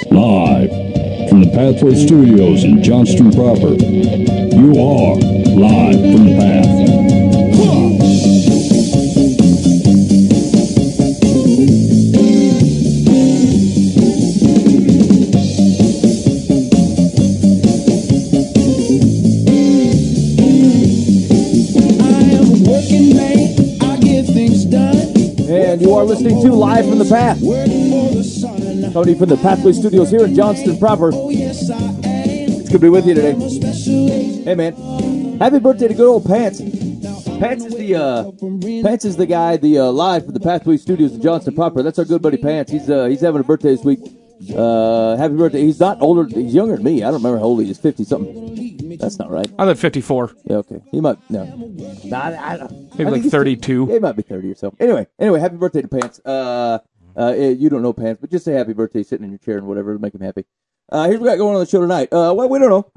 Live from the Pathway Studios in Johnston proper. You are live from the Path. And you are listening to Live from the Path. Tony from the Pathway Studios here in Johnston proper. It's good to be with you today. Hey, man. Happy birthday to good old Pants. Pants is the guy, live from the Pathway Studios in Johnston proper. That's our good buddy Pants. He's having a birthday this week. Happy birthday. He's not older. He's younger than me. I don't remember how old he is. 50-something. That's not right. I'm at 54. Yeah, okay. He might, no. Maybe like 32. He might be 30 or so. Anyway, happy birthday to Pants. You don't know Pants, but just say happy birthday sitting in your chair and whatever to make him happy. Here's what we got going on the show tonight. Well, we don't know.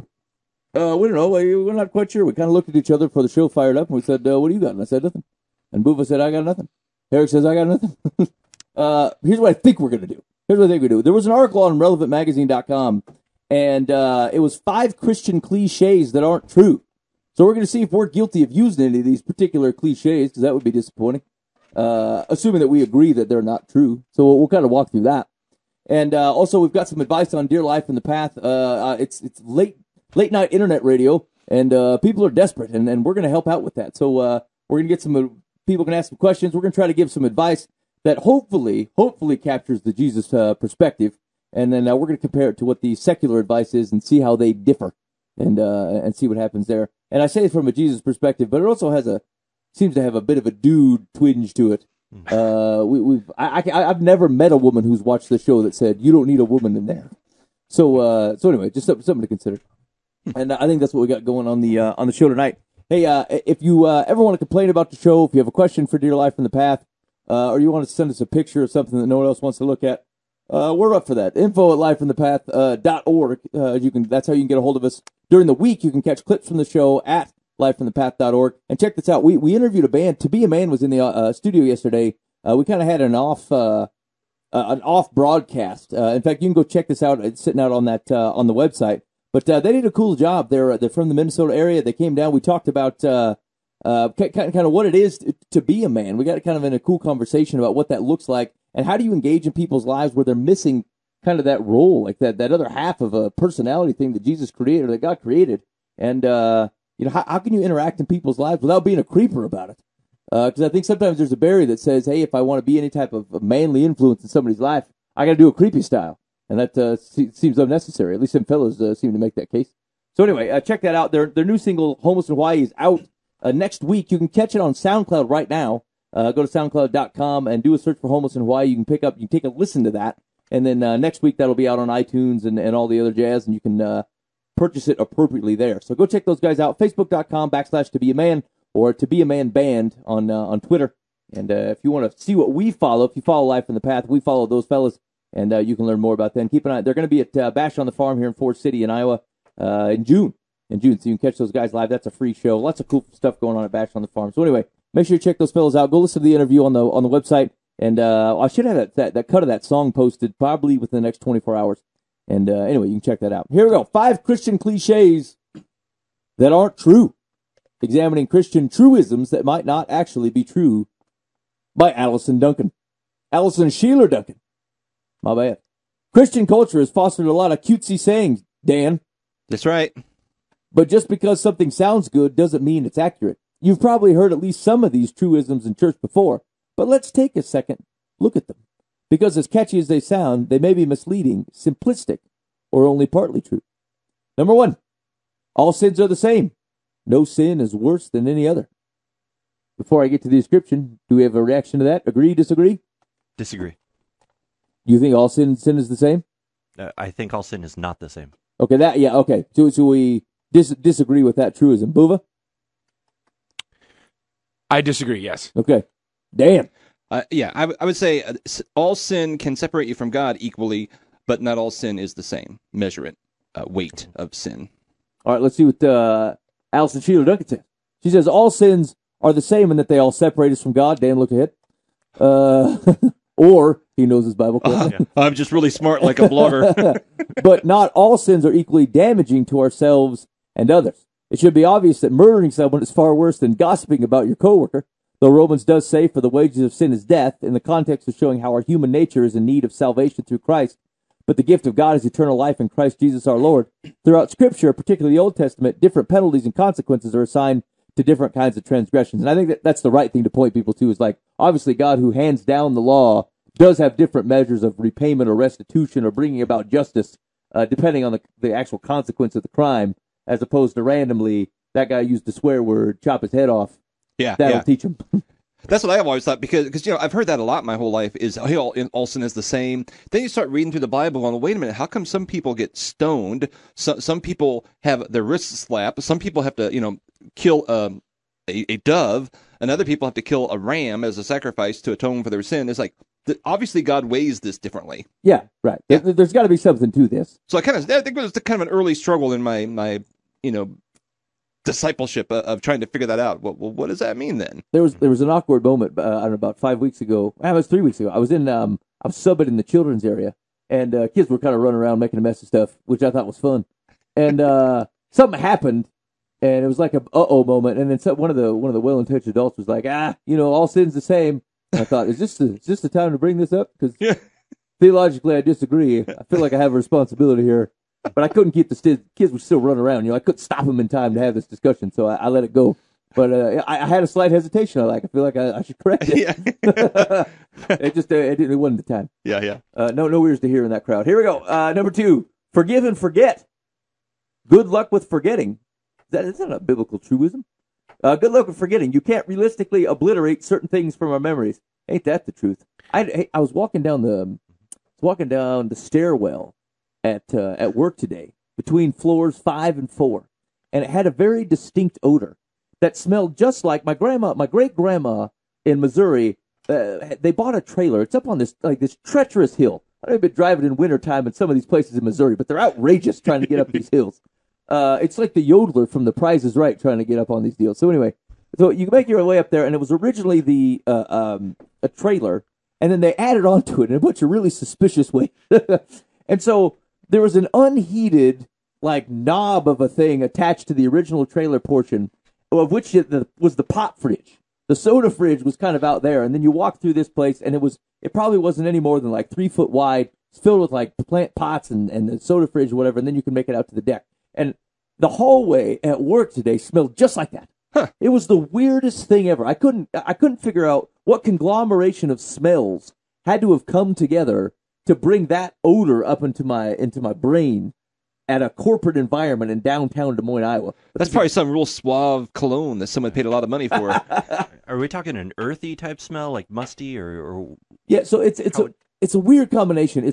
We're not quite sure. We kind of looked at each other before the show fired up, and we said, what do you got? And I said, nothing. And Buva said, I got nothing. Eric says, I got nothing. Here's what I think we're going to do. There was an article on RelevantMagazine.com, and it was 5 Christian cliches that aren't true. So we're going to see if we're guilty of using any of these particular cliches, because that would be disappointing, assuming that we agree that they're not true. So we'll kind of walk through that. And also, we've got some advice on Dear Life in the Path. It's late night internet radio, and people are desperate, and we're going to help out with that. So we're going to get some people can ask some questions. We're going to try to give some advice that hopefully captures the Jesus perspective, and then we're going to compare it to what the secular advice is and see how they differ, and see what happens there. And I say it from a Jesus perspective, but it also seems to have a bit of a dude twinge to it. I've never met a woman who's watched the show that said you don't need a woman in there. So anyway, just something to consider. And I think that's what we got going on the show tonight. Hey, if you ever want to complain about the show, if you have a question for Dear Life from the Path, or you want to send us a picture of something that no one else wants to look at, we're up for that. info@lifefromthepath.org. That's how you can get a hold of us. During the week, you can catch clips from the show at lifefromthepath.org. And check this out. We interviewed a band. To Be a Man was in the studio yesterday. We kind of had an off broadcast. In fact, you can go check this out. It's sitting out on that on the website. But they did a cool job. They're from the Minnesota area. They came down. We talked about kind of what it is to be a man. We got kind of in a cool conversation about what that looks like and how do you engage in people's lives where they're missing kind of that role, like that other half of a personality thing that Jesus created, or that God created. And how can you interact in people's lives without being a creeper about it? Because I think sometimes there's a barrier that says, hey, if I want to be any type of manly influence in somebody's life, I got to do a creepy style. And that seems unnecessary. At least some fellows seem to make that case. So anyway, check that out. Their new single, Homeless in Hawaii, is out next week. You can catch it on SoundCloud right now. Go to SoundCloud.com and do a search for Homeless in Hawaii. You can take a listen to that. And then next week, that'll be out on iTunes and all the other jazz, and you can purchase it appropriately there. So go check those guys out. Facebook.com/tobeaman or To Be a Man Band on Twitter. And if you want to see what we follow, if you follow Life in the Path, we follow those fellas. And you can learn more about them. Keep an eye. They're going to be at Bash on the Farm here in Forest City in Iowa in June. So you can catch those guys live. That's a free show. Lots of cool stuff going on at Bash on the Farm. So anyway, make sure you check those fellas out. Go listen to the interview on the website. And I should have that cut of that song posted probably within the next 24 hours. And anyway, you can check that out. Here we go. 5 Christian cliches that aren't true. Examining Christian truisms that might not actually be true by Allison Duncan. Allison Sheeler Duncan. My bad. Christian culture has fostered a lot of cutesy sayings, Dan. That's right. But just because something sounds good doesn't mean it's accurate. You've probably heard at least some of these truisms in church before, but let's take a second, look at them. Because as catchy as they sound, they may be misleading, simplistic, or only partly true. Number 1, all sins are the same. No sin is worse than any other. Before I get to the description, do we have a reaction to that? Agree, disagree? Disagree. You think all sin is the same? I think all sin is not the same. Okay, okay. So we disagree with that truism. Buva? I disagree, yes. Okay. Dan? I would say all sin can separate you from God equally, but not all sin is the same. Measure it. Weight of sin. All right, let's see what Allison Sheeler Duncan says. She says all sins are the same in that they all separate us from God. Dan, look ahead. or he knows his Bible correctly. I'm just really smart like a blogger. But not all sins are equally damaging to ourselves and others. It should be obvious that murdering someone is far worse than gossiping about your coworker. Though Romans does say, for the wages of sin is death, in the context of showing how our human nature is in need of salvation through Christ, but the gift of God is eternal life in Christ Jesus our Lord. Throughout Scripture, particularly the Old Testament, different penalties and consequences are assigned to different kinds of transgressions. And I think that's the right thing to point people to, is like, obviously God, who hands down the law, does have different measures of repayment or restitution or bringing about justice, depending on the actual consequence of the crime, as opposed to randomly, that guy used a swear word, chop his head off. That'll teach him. That's what I've always thought, because I've heard that a lot my whole life, is, hey, all sin is the same. Then you start reading through the Bible, and wait a minute, how come some people get stoned? Some people have their wrists slapped. Some people have to, kill a dove, and other people have to kill a ram as a sacrifice to atone for their sin. It's like, obviously God weighs this differently. Yeah, right. Yeah. There's got to be something to this. So I think it was kind of an early struggle in my discipleship of trying to figure that out. Well, what does that mean then? There was an awkward moment. I don't know, about 5 weeks ago. It was 3 weeks ago. I was subbing in the children's area, and kids were kind of running around making a mess of stuff, which I thought was fun. And something happened, and it was like a uh-oh moment. And then one of the well-intentioned adults was like, all sin's the same. And I thought, is this the time to bring this up? Because theologically, I disagree. I feel like I have a responsibility here. But I couldn't keep kids were still running around. I couldn't stop them in time to have this discussion, so I let it go. But I had a slight hesitation. I feel like I should correct it. Yeah. It wasn't the time. Yeah. No ears to hear in that crowd. Here we go. Number 2, forgive and forget. Good luck with forgetting. Is that a biblical truism? Good luck with forgetting. You can't realistically obliterate certain things from our memories. Ain't that the truth? I was walking down the stairwell at work today, between floors 5 and 4, and it had a very distinct odor that smelled just like my great grandma in Missouri. They bought a trailer. It's up on this treacherous hill. I don't know if you've been driving in wintertime in some of these places in Missouri, but they're outrageous trying to get up these hills. It's like the yodeler from The Price is Right trying to get up on these deals. So anyway, you make your way up there, and it was originally a trailer, and then they added onto it in a bunch of really suspicious ways. And so there was an unheated, knob of a thing attached to the original trailer portion, of which was the pot fridge. The soda fridge was kind of out there, and then you walk through this place, and it probably wasn't any more than 3 foot wide. It's filled with plant pots and the soda fridge or whatever, and then you can make it out to the deck. And the hallway at work today smelled just like that. Huh. It was the weirdest thing ever. I couldn't figure out what conglomeration of smells had to have come together to bring that odor up into my brain at a corporate environment in downtown Des Moines, Iowa. That's probably some real suave cologne that someone paid a lot of money for. Are we talking an earthy type smell, like musty or? Yeah, so it's a weird combination.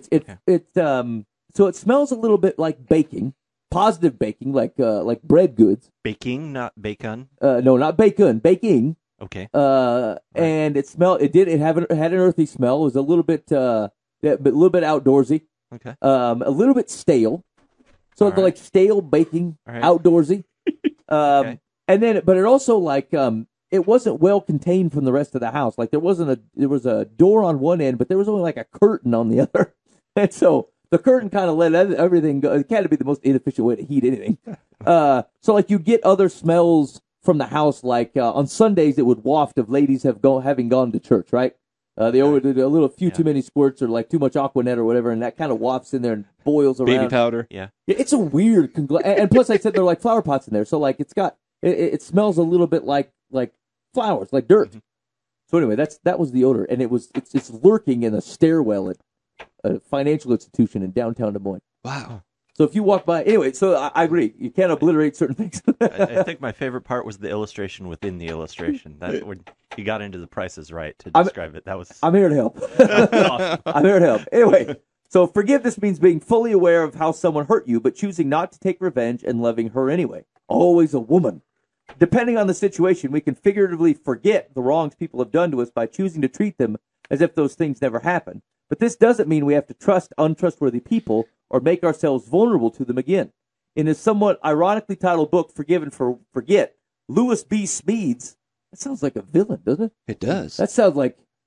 So it smells a little bit like baking, positive baking, like bread goods. Baking, not bacon. No, not bacon, baking. Okay. And it had an earthy smell. It was a little bit outdoorsy. Okay. A little bit stale. So All stale baking, outdoorsy. Okay. And then, but it also it wasn't well contained from the rest of the house. There was a door on one end, but there was only a curtain on the other. And so the curtain kind of let everything go. It had to be the most inefficient way to heat anything. So you'd get other smells from the house, on Sundays it would waft of ladies having gone to church, right? They ordered a few too many squirts or too much Aquanet or whatever, and that kind of wafts in there and boils around. Baby powder. Yeah. It's a weird and plus I said there are flower pots in there, so it smells a little bit like flowers, like dirt. Mm-hmm. So anyway, that was the odor, and it's lurking in a stairwell at a financial institution in downtown Des Moines. Wow. So if you walk by, anyway, so I agree. You can't obliterate certain things. I think my favorite part was the illustration within the illustration. That when he got into the Price is Right to describe it. That was. I'm here to help. Awesome. I'm here to help. Anyway, so forgiveness means being fully aware of how someone hurt you, but choosing not to take revenge and loving her anyway. Always a woman. Depending on the situation, we can figuratively forget the wrongs people have done to us by choosing to treat them as if those things never happened. But this doesn't mean we have to trust untrustworthy people or make ourselves vulnerable to them again. In his somewhat ironically titled book, Forgive and Forget, Lewis B. Smedes, that sounds like a villain, doesn't it? It does. That sounds like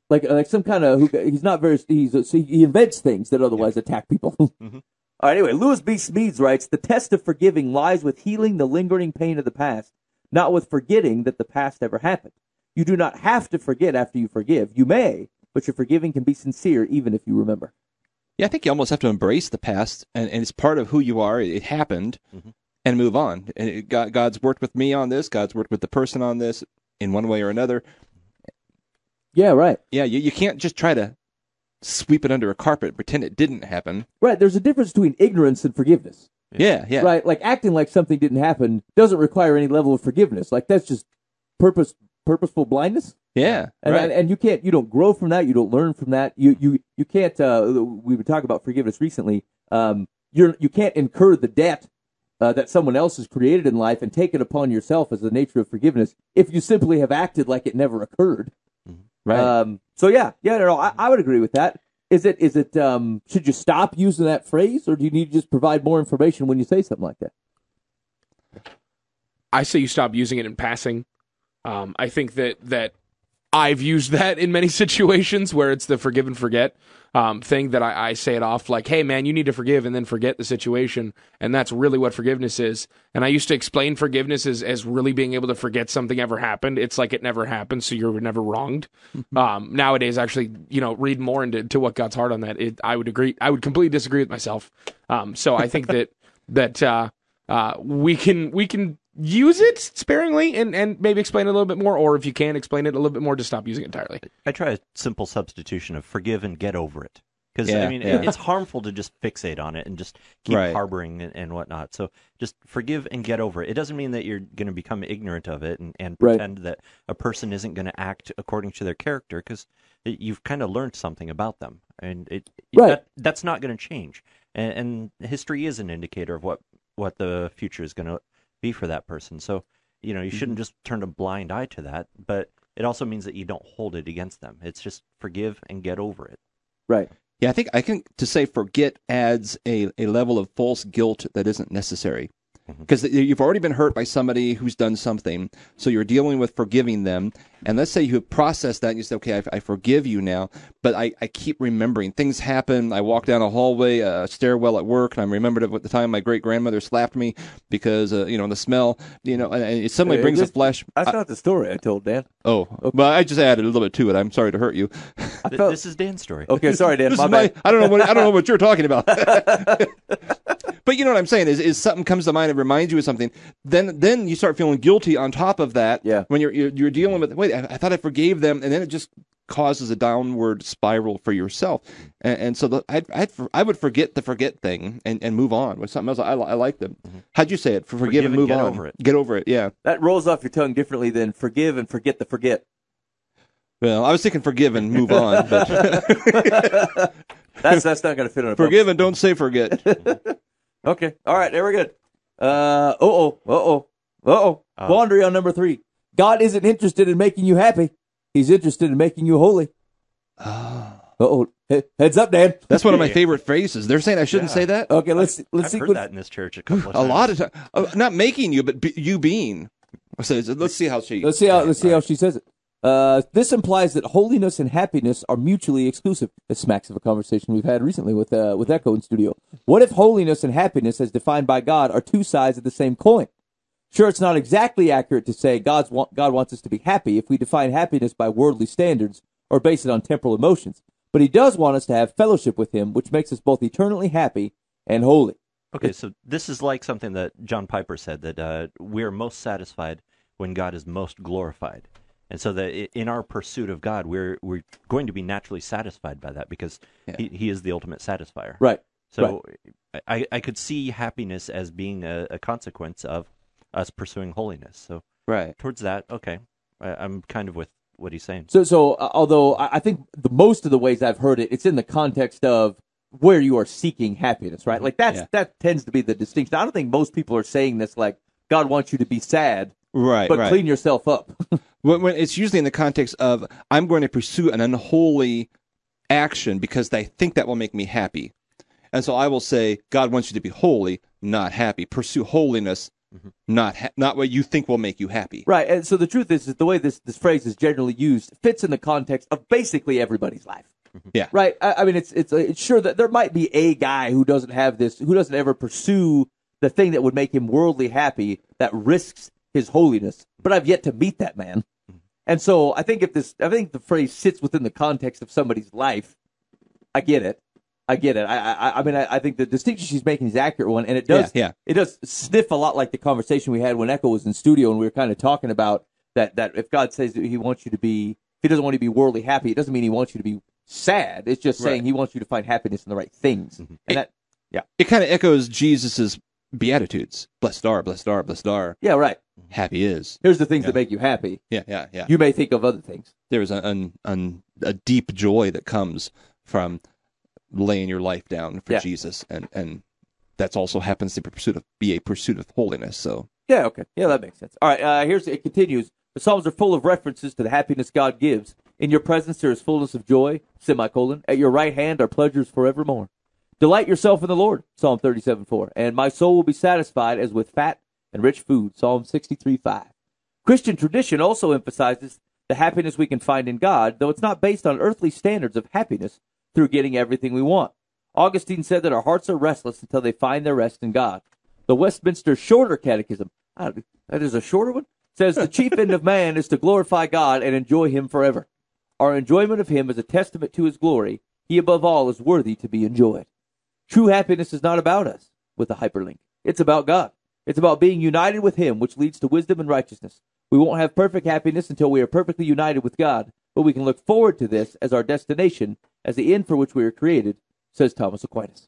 like some kind of he invents things that otherwise attack people. Mm-hmm. All right, anyway, Lewis B. Smedes writes, the test of forgiving lies with healing the lingering pain of the past, not with forgetting that the past ever happened. You do not have to forget after you forgive. You may, but your forgiving can be sincere even if you remember. Yeah, I think you almost have to embrace the past, and it's part of who you are. It happened, and move on. And God's worked with me on this. God's worked with the person on this in one way or another. Yeah, right. Yeah, you can't just try to sweep it under a carpet, pretend it didn't happen. Right, there's a difference between ignorance and forgiveness. Yeah. Right, like acting like something didn't happen doesn't require any level of forgiveness. Like that's just purposeful blindness. Yeah, and you don't grow from that. You don't learn from that. You can't. We were talking about forgiveness recently. You can't incur the debt that someone else has created in life and take it upon yourself as the nature of forgiveness if you simply have acted like it never occurred. Right. So I would agree with that. Is it should you stop using that phrase, or do you need to just provide more information when you say something like that? I say you stop using it in passing. I think that I've used that in many situations where it's the forgive and forget thing that I say it off like, hey, man, you need to forgive and then forget the situation. And that's really what forgiveness is. And I used to explain forgiveness as really being able to forget something ever happened. It's like it never happened, so you're never wronged. Nowadays, actually, read more into what God's heart on that. I would agree. I would completely disagree with myself. So I think that we can use it sparingly and maybe explain it a little bit more, or if you can explain it a little bit more, to stop using it entirely. I try a simple substitution of forgive and get over it. Because, it's harmful to just fixate on it and just keep harboring and whatnot. So just forgive and get over it. It doesn't mean that you're going to become ignorant of it and pretend that a person isn't going to act according to their character, because you've kind of learned something about them. And that's not going to change. And history is an indicator of what the future is going to be for that person. So, you shouldn't just turn a blind eye to that, but it also means that you don't hold it against them. It's just forgive and get over it. Right. Yeah, I think to say forget adds a level of false guilt that isn't necessary. Because you've already been hurt by somebody who's done something, so you're dealing with forgiving them. And let's say you have processed that and you say, okay, I forgive you now, but I keep remembering. Things happen. I walk down a hallway, a stairwell at work, and I remembered at the time my great-grandmother slapped me because, the smell, and it suddenly brings a flash. That's not the story I told, Dan. Oh, okay. Well, I just added a little bit to it. I'm sorry to hurt you. This is Dan's story. Okay, sorry, Dan. My bad. I don't know what you're talking about. But you know what I'm saying is something comes to mind and reminds you of something. Then you start feeling guilty on top of that. Yeah. When you're dealing with, wait, I thought I forgave them, and then it just causes a downward spiral for yourself. And so I would forget the forget thing and move on with something else. I like them. How'd you say it? Forgive and move on. Over it. Get over it. Yeah. That rolls off your tongue differently than forgive and forget the forget. Well, I was thinking forgive and move on, but that's not going to fit on a forgive and don't say forget. Okay. All right. There we're good. Quandary on number 3. God isn't interested in making you happy. He's interested in making you holy. Heads up, Dan. That's one of my favorite phrases. They're saying I shouldn't say that. Okay. Let's I've see. heard that in this church a couple of times. A lot of times. Not making you, but you being. So let's see how she. Let's see how she says it. This implies that holiness and happiness are mutually exclusive. It smacks of a conversation we've had recently with Echo in studio. What if holiness and happiness, as defined by God, are two sides of the same coin? Sure, it's not exactly accurate to say God wants us to be happy if we define happiness by worldly standards or base it on temporal emotions. But he does want us to have fellowship with him, which makes us both eternally happy and holy. Okay, so this is like something that John Piper said, that we're most satisfied when God is most glorified. And so that in our pursuit of God, we're going to be naturally satisfied by that because he is the ultimate satisfier. Right. So I could see happiness as being a consequence of us pursuing holiness. So towards that, okay, I'm kind of with what he's saying. So although I think most of the ways I've heard it, it's in the context of where you are seeking happiness, right? Like that tends to be the distinction. I don't think most people are saying this like God wants you to be sad. Right, but clean yourself up. when it's usually in the context of I'm going to pursue an unholy action because I think that will make me happy. And so I will say, God wants you to be holy, not happy. Pursue holiness, not what you think will make you happy. Right. And so the truth is the way this phrase is generally used fits in the context of basically everybody's life. Yeah. Right. I mean, it's sure that there might be a guy who doesn't ever pursue the thing that would make him worldly happy, that risks his holiness. But I've yet to meet that man. And so I think the phrase sits within the context of somebody's life, I get it. I mean, I think the distinction she's making is an accurate one, and it does it does sniff a lot like the conversation we had when Echo was in studio, and we were kind of talking about that if God says that he wants you to be, if he doesn't want you to be worldly happy, it doesn't mean he wants you to be sad. It's just saying he wants you to find happiness in the right things. And it kind of echoes Jesus's Beatitudes. Blessed are, blessed are, blessed are. Yeah, right. Happy is. Here's the things that make you happy. Yeah. You may think of other things. There is a deep joy that comes from laying your life down for Jesus, and that's also happens to be a pursuit of holiness. So okay, that makes sense. All right, it continues. The Psalms are full of references to the happiness God gives. In your presence there is fullness of joy. At your right hand are pleasures forevermore. Delight yourself in the Lord. Psalm 37:4. And my soul will be satisfied as with fat and rich food. Psalm 63:5. Christian tradition also emphasizes the happiness we can find in God, though it's not based on earthly standards of happiness through getting everything we want. Augustine said that our hearts are restless until they find their rest in God. The Westminster Shorter Catechism, that is a shorter one, says the chief end of man is to glorify God and enjoy him forever. Our enjoyment of him is a testament to his glory. He above all is worthy to be enjoyed. True happiness is not about us, with a hyperlink. It's about God. It's about being united with him, which leads to wisdom and righteousness. We won't have perfect happiness until we are perfectly united with God, but we can look forward to this as our destination, as the end for which we were created, says Thomas Aquinas.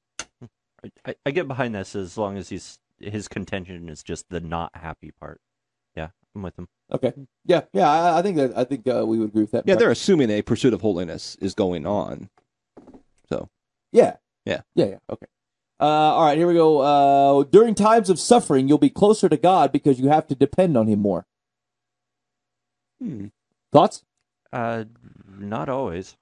I get behind this as long as his contention is just the not happy part. Yeah, I'm with him. Okay. Yeah. I think we would agree with that. Yeah, they're assuming a pursuit of holiness is going on. So. Yeah. Okay. All right, here we go. During times of suffering, you'll be closer to God because you have to depend on him more. Thoughts? Not always.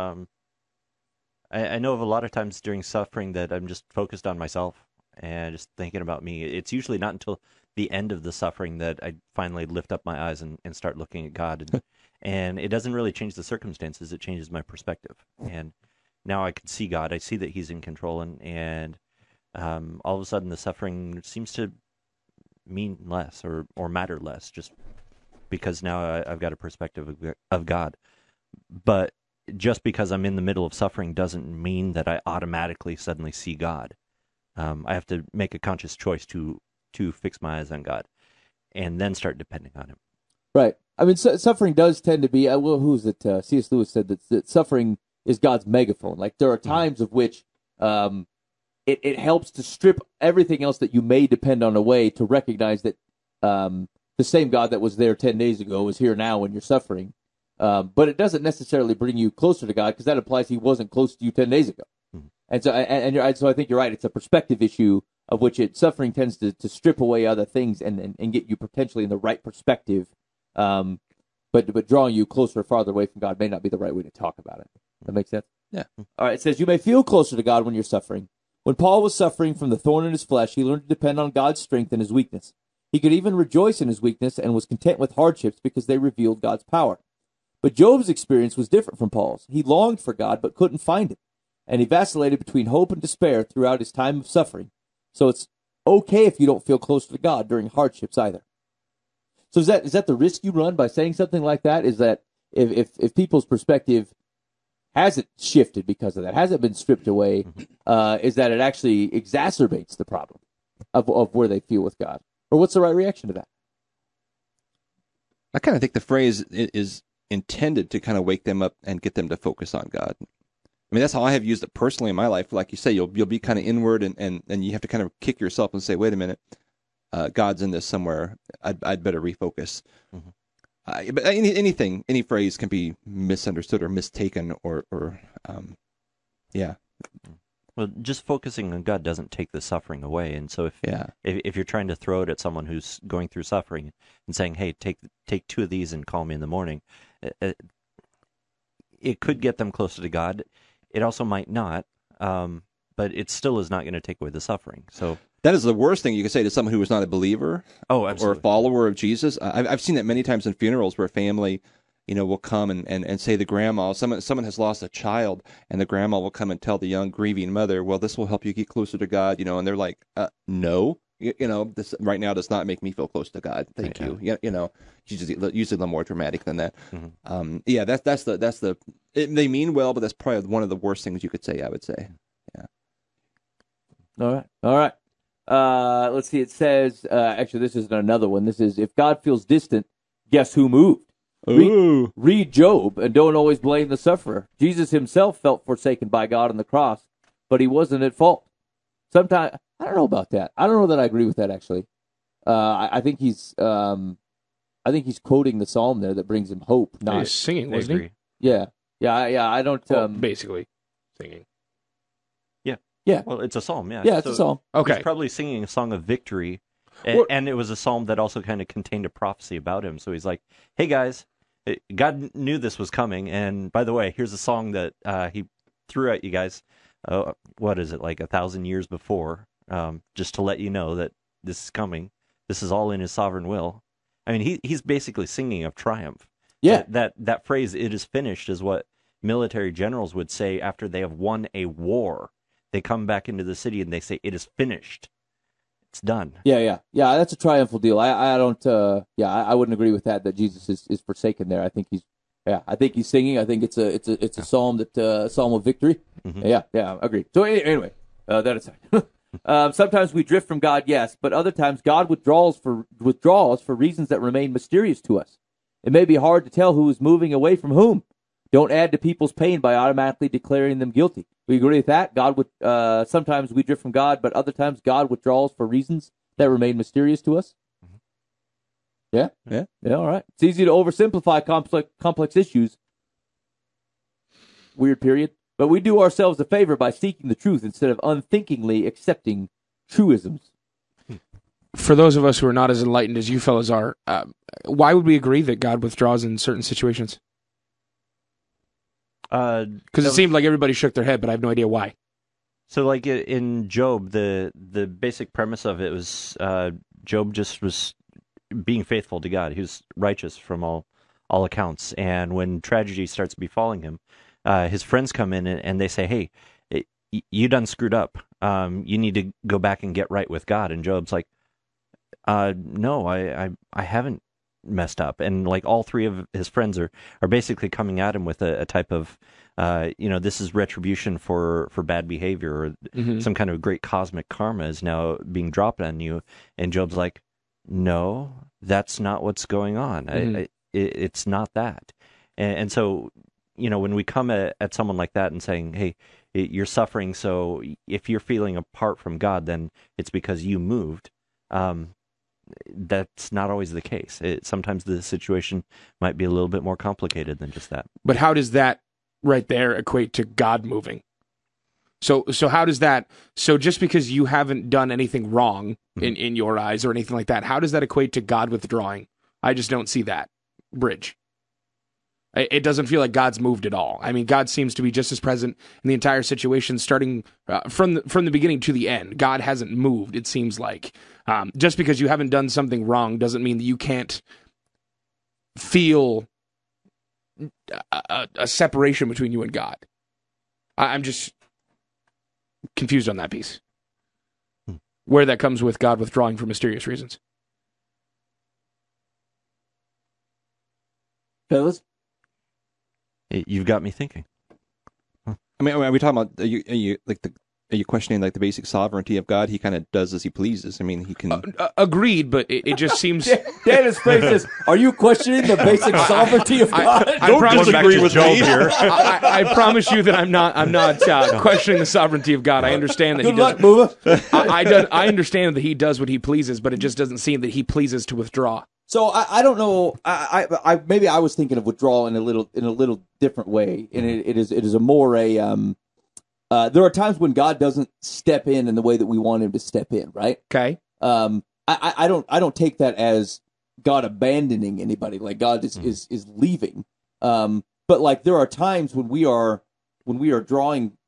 I know of a lot of times during suffering that I'm just focused on myself and just thinking about me. It's usually not until the end of the suffering that I finally lift up my eyes and start looking at God. And it doesn't really change the circumstances. It changes my perspective. And now I can see God. I see that he's in control. And all of a sudden the suffering seems to mean less or matter less just because now I've got a perspective of God. But just because I'm in the middle of suffering doesn't mean that I automatically suddenly see God. I have to make a conscious choice to fix my eyes on God and then start depending on him. Right. I mean, suffering does tend to be, who's it? C.S. Lewis said that suffering is God's megaphone. Like, there are times of which it helps to strip everything else that you may depend on away to recognize that the same God that was there 10 days ago is here now when you're suffering. But it doesn't necessarily bring you closer to God because that implies he wasn't close to you 10 days ago. And so I think you're right. It's a perspective issue of which suffering tends to strip away other things and get you potentially in the right perspective. But drawing you closer or farther away from God may not be the right way to talk about it. That makes sense? Yeah. All right. It says, you may feel closer to God when you're suffering. When Paul was suffering from the thorn in his flesh, he learned to depend on God's strength in his weakness. He could even rejoice in his weakness and was content with hardships because they revealed God's power. But Job's experience was different from Paul's. He longed for God but couldn't find him, and he vacillated between hope and despair throughout his time of suffering. So it's okay if you don't feel close to God during hardships either. So is that the risk you run by saying something like that? Is that if people's perspective hasn't shifted because of that, hasn't been stripped away, is that it actually exacerbates the problem of where they feel with God? Or what's the right reaction to that? I kind of think the phrase is intended to kind of wake them up and get them to focus on God. I mean, that's how I have used it personally in my life. Like you say, you'll be kind of inward and you have to kind of kick yourself and say, wait a minute, God's in this somewhere. I'd better refocus. But any phrase can be misunderstood or mistaken or yeah. Well, just focusing on God doesn't take the suffering away. And so if you're trying to throw it at someone who's going through suffering and saying, hey, take 2 of these and call me in the morning, it could get them closer to God. It also might not, but it still is not going to take away the suffering. So That is the worst thing you could say to someone who is not a believer or a follower of Jesus. I've seen that many times in funerals where family, will come and say the grandma, someone has lost a child, and the grandma will come and tell the young grieving mother, well, this will help you get closer to God, and they're like, no. This right now does not make me feel close to God. Thank you. Usually a little more dramatic than that. Mm-hmm. They mean well, but that's probably one of the worst things you could say, I would say. Yeah. All right. Let's see. It says, actually, this isn't another one. This is, if God feels distant, guess who moved? Read Job, and don't always blame the sufferer. Jesus himself felt forsaken by God on the cross, but he wasn't at fault. Sometimes, I don't know about that. I don't know that I agree with that, actually. I think he's quoting the psalm there that brings him hope. Not he's singing, wasn't he? Yeah. I don't. Basically, singing. Yeah. Well, it's a psalm. Yeah. Yeah, it's a psalm. Okay. He's probably singing a song of victory, and it was a psalm that also kind of contained a prophecy about him. So he's like, "Hey guys, God knew this was coming, and by the way, here's a song that He threw at you guys. What is it, like 1,000 years before? Just to let you know that this is coming. This is all in His sovereign will." I mean, he's basically singing of triumph. Yeah. That phrase, "It is finished," is what military generals would say after they have won a war. They come back into the city and they say, "It is finished. It's done." Yeah. That's a triumphal deal. I don't. I wouldn't agree with that Jesus is forsaken there. I think he's singing. I think it's a psalm psalm of victory. Mm-hmm. Yeah, agreed. So anyway, that aside, sometimes we drift from God, yes, but other times God withdraws for reasons that remain mysterious to us. It may be hard to tell who is moving away from whom. Don't add to people's pain by automatically declaring them guilty. We agree with that. Sometimes we drift from God, but other times God withdraws for reasons that remain mysterious to us. Yeah. All right. It's easy to oversimplify complex issues. Weird period. But we do ourselves a favor by seeking the truth instead of unthinkingly accepting truisms. For those of us who are not as enlightened as you fellas are, why would we agree that God withdraws in certain situations? Because it seemed like everybody shook their head, but I have no idea why. So, like in Job, the basic premise of it was Job just was being faithful to God. He was righteous from all accounts. And when tragedy starts befalling him, his friends come in and they say, "Hey, you done screwed up. You need to go back and get right with God." And Job's like, "No, I haven't messed up." And like all three of his friends are basically coming at him with a type of this is retribution for bad behavior, or some kind of great cosmic karma is now being dropped on you. And Job's like, "No, that's not what's going on. It's not that." And so when we come at someone like that and saying, "Hey, you're suffering, so if you're feeling apart from God, then it's because you moved," that's not always the case. Sometimes the situation might be a little bit more complicated than just that. But how does that right there equate to God moving? So how does that? So just because you haven't done anything wrong in your eyes or anything like that, how does that equate to God withdrawing? I just don't see that bridge. It doesn't feel like God's moved at all. I mean, God seems to be just as present in the entire situation, starting from the beginning to the end. God hasn't moved, it seems like. Just because you haven't done something wrong doesn't mean that you can't feel a separation between you and God. I'm just confused on that piece. Where that comes with God withdrawing for mysterious reasons. Fellas? You've got me thinking. I mean, are we talking about are you questioning like the basic sovereignty of God? He kind of does as he pleases. I mean, he can. Agreed, but it just seems. Dennis faces. Are you questioning the basic sovereignty of God? Don't disagree with me here. I promise you that I'm not questioning the sovereignty of God. I understand that. Good luck, Booba. I understand that he does what he pleases, but it just doesn't seem that he pleases to withdraw. So I don't know. I maybe I was thinking of withdrawal in a little different way, and it is a more there are times when God doesn't step in the way that we want him to step in, right? Okay. I don't take that as God abandoning anybody, like God is leaving. But like there are times when we are drawing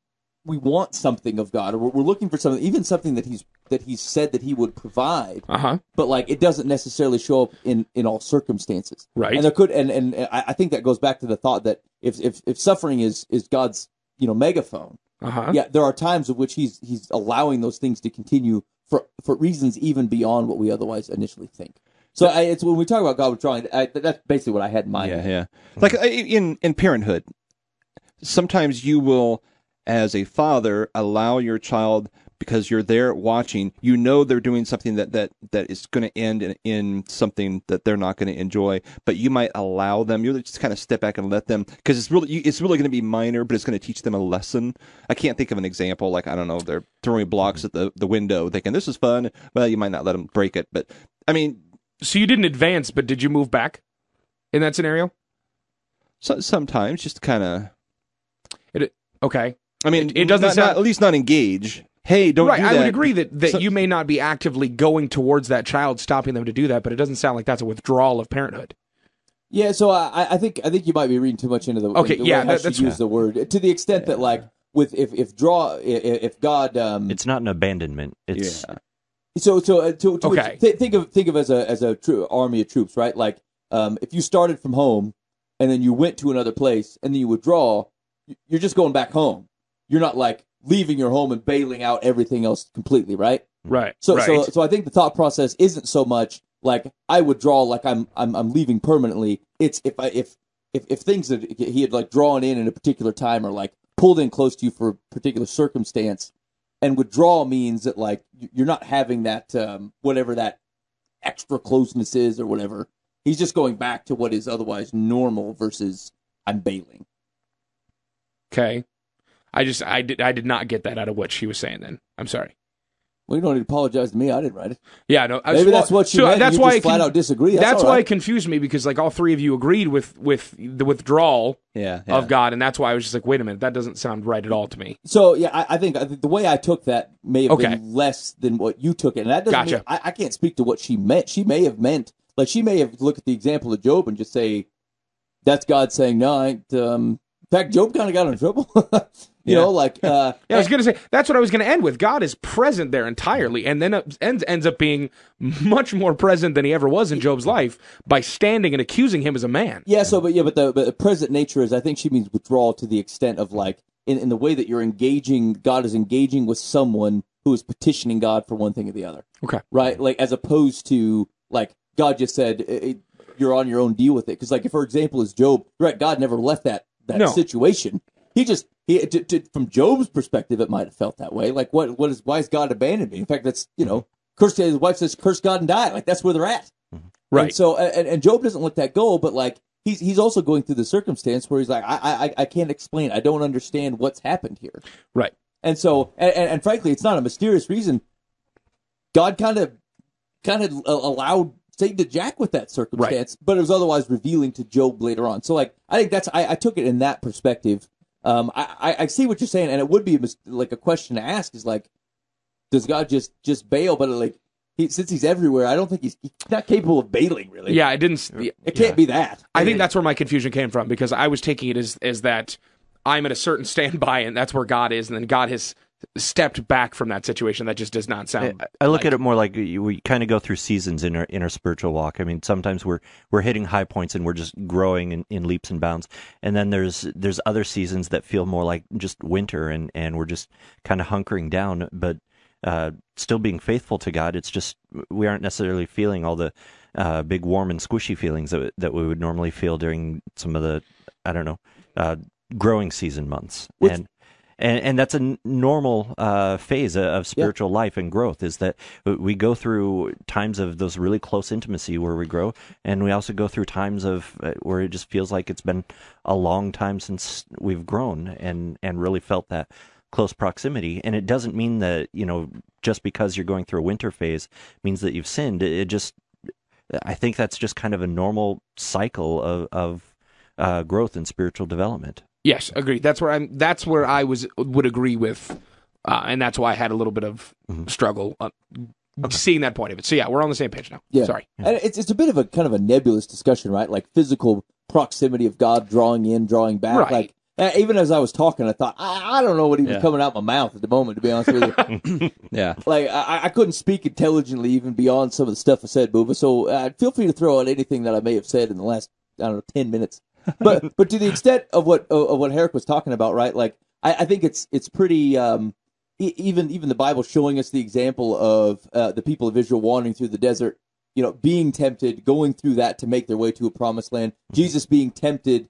we want something of God, or we're looking for something, even something that he's said that he would provide. But like it doesn't necessarily show up in all circumstances. Right. And there could and I think that goes back to the thought that if suffering is God's megaphone, yeah, there are times of which he's allowing those things to continue for reasons even beyond what we otherwise initially think. So it's when we talk about God withdrawing, that's basically what I had in mind. Yeah. Like in parenthood, sometimes you will, as a father, allow your child, because you're there watching, they're doing something that is going to end in something that they're not going to enjoy, but you might allow them. You just kind of step back and let them, because it's really going to be minor, but it's going to teach them a lesson. I can't think of an example, like, I don't know, they're throwing blocks at the window, thinking this is fun. Well, you might not let them break it, but I mean. So you didn't advance, but did you move back in that scenario? Sometimes, just kind of. Okay. I mean, it doesn't sound, at least not engage. Hey, don't do that. I would agree that you may not be actively going towards that child, stopping them to do that, but it doesn't sound like that's a withdrawal of parenthood. Yeah, so I think you might be reading too much into the okay. The yeah, way how she used the word, to the extent that like with if God it's not an abandonment. It's So okay. Think of as a army of troops, right? Like if you started from home and then you went to another place and then you withdraw, you're just going back home. You're not like leaving your home and bailing out everything else completely, right? Right. So I think the thought process isn't so much like I withdraw, like I'm leaving permanently. It's if things that he had like drawn in a particular time or like pulled in close to you for a particular circumstance. And withdrawal means that, like, you're not having that, whatever that extra closeness is or whatever. He's just going back to what is otherwise normal versus I'm bailing. Okay. I did not get that out of what she was saying then. I'm sorry. Well, you don't need to apologize to me. I didn't write it. Yeah, no. Maybe that's what she meant. That's you why just flat out disagree. That's all why right. it confused me, because like all three of you agreed with the withdrawal of God, and that's why I was just like, wait a minute, that doesn't sound right at all to me. So yeah, I think the way I took that may have been less than what you took it, and that doesn't mean I can't speak to what she meant. She may have meant like she may have looked at the example of Job and just say that's God saying no. I ain't, in fact, Job kind of got in trouble. You know, like I was going to say that's what I was going to end with. God is present there entirely, and then ends up being much more present than he ever was in Job's life by standing and accusing him as a man. Yeah. So, but the present nature is, I think she means withdrawal to the extent of like in the way that you're engaging. God is engaging with someone who is petitioning God for one thing or the other. Okay. Right. Like as opposed to like God just said you're on your own, deal with it. Because like if her example is Job, right? God never left that situation. From Job's perspective, it might have felt that way. Like, why has God abandoned me? In fact, that's, curse, his wife says, curse God and die. Like, that's where they're at. Right. And so, and Job doesn't let that go, but like, he's also going through the circumstance where he's like, I can't explain. I don't understand what's happened here. Right. And so, and frankly, it's not a mysterious reason. God kind of allowed Satan to jack with that circumstance, but it was otherwise revealing to Job later on. So like, I think I took it in that perspective. I see what you're saying, and it would be like a question to ask is like, does God just bail? But like, since he's everywhere, I don't think he's not capable of bailing, really. Yeah, It can't be that. I think that's where my confusion came from, because I was taking it as that I'm at a certain standby, and that's where God is, and then God has stepped back from that situation. That just does not sound. I look at it more like we kind of go through seasons in our spiritual walk. I mean, sometimes we're hitting high points and we're just growing in leaps and bounds, and then there's other seasons that feel more like just winter, and we're just kind of hunkering down, but still being faithful to God. It's just we aren't necessarily feeling all the big warm and squishy feelings that we would normally feel during some of the growing season months. And that's a normal phase of spiritual life and growth, is that we go through times of those really close intimacy where we grow, and we also go through times of where it just feels like it's been a long time since we've grown and really felt that close proximity. And it doesn't mean that, just because you're going through a winter phase means that you've sinned. I think that's just kind of a normal cycle of growth and spiritual development. Yes, agreed. That's where I would agree with, and that's why I had a little bit of struggle seeing that point of it. So yeah, we're on the same page now. Yeah. Sorry. And it's a bit of a kind of a nebulous discussion, right? Like physical proximity of God drawing in, drawing back. Right. Like Even as I was talking, I thought, I don't know what even coming out my mouth at the moment, to be honest with you. Yeah. Like, I couldn't speak intelligently even beyond some of the stuff I said, Booba. So feel free to throw out anything that I may have said in the last, 10 minutes. But to the extent of what Herrick was talking about, right? Like, I think it's pretty, even the Bible showing us the example of the people of Israel wandering through the desert, being tempted, going through that to make their way to a promised land. Jesus being tempted,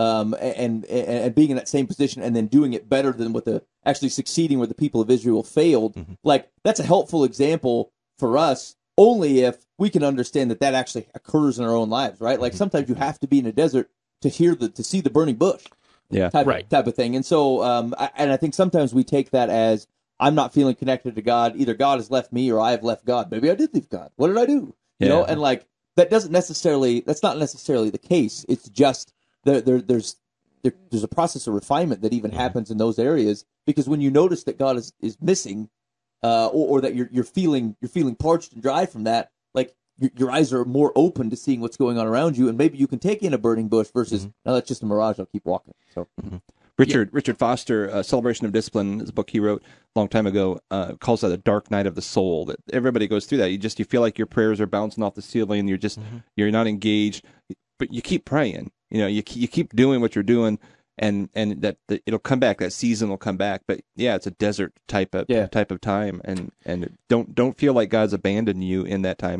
and being in that same position and then doing it better than actually succeeding where the people of Israel failed. Mm-hmm. Like, that's a helpful example for us only if we can understand that actually occurs in our own lives, right? Like, sometimes you have to be in a desert to see the burning bush. Yeah. Type of thing. And so, I think sometimes we take that as, I'm not feeling connected to God. Either God has left me or I have left God. Maybe I did leave God. What did I do? And like, that's not necessarily the case. It's just, there's a process of refinement that even happens in those areas, because when you notice that God is missing, or that you're feeling parched and dry from that, like your eyes are more open to seeing what's going on around you, and maybe you can take in a burning bush versus no, that's just a mirage. I'll keep walking. So. Richard Foster, Celebration of Discipline, his book he wrote a long time ago, calls that a dark night of the soul. That everybody goes through that. You feel like your prayers are bouncing off the ceiling. You're just you're not engaged, but you keep praying. You keep doing what you're doing, and that it'll come back. That season will come back. But it's a desert type of time, and don't feel like God's abandoned you in that time.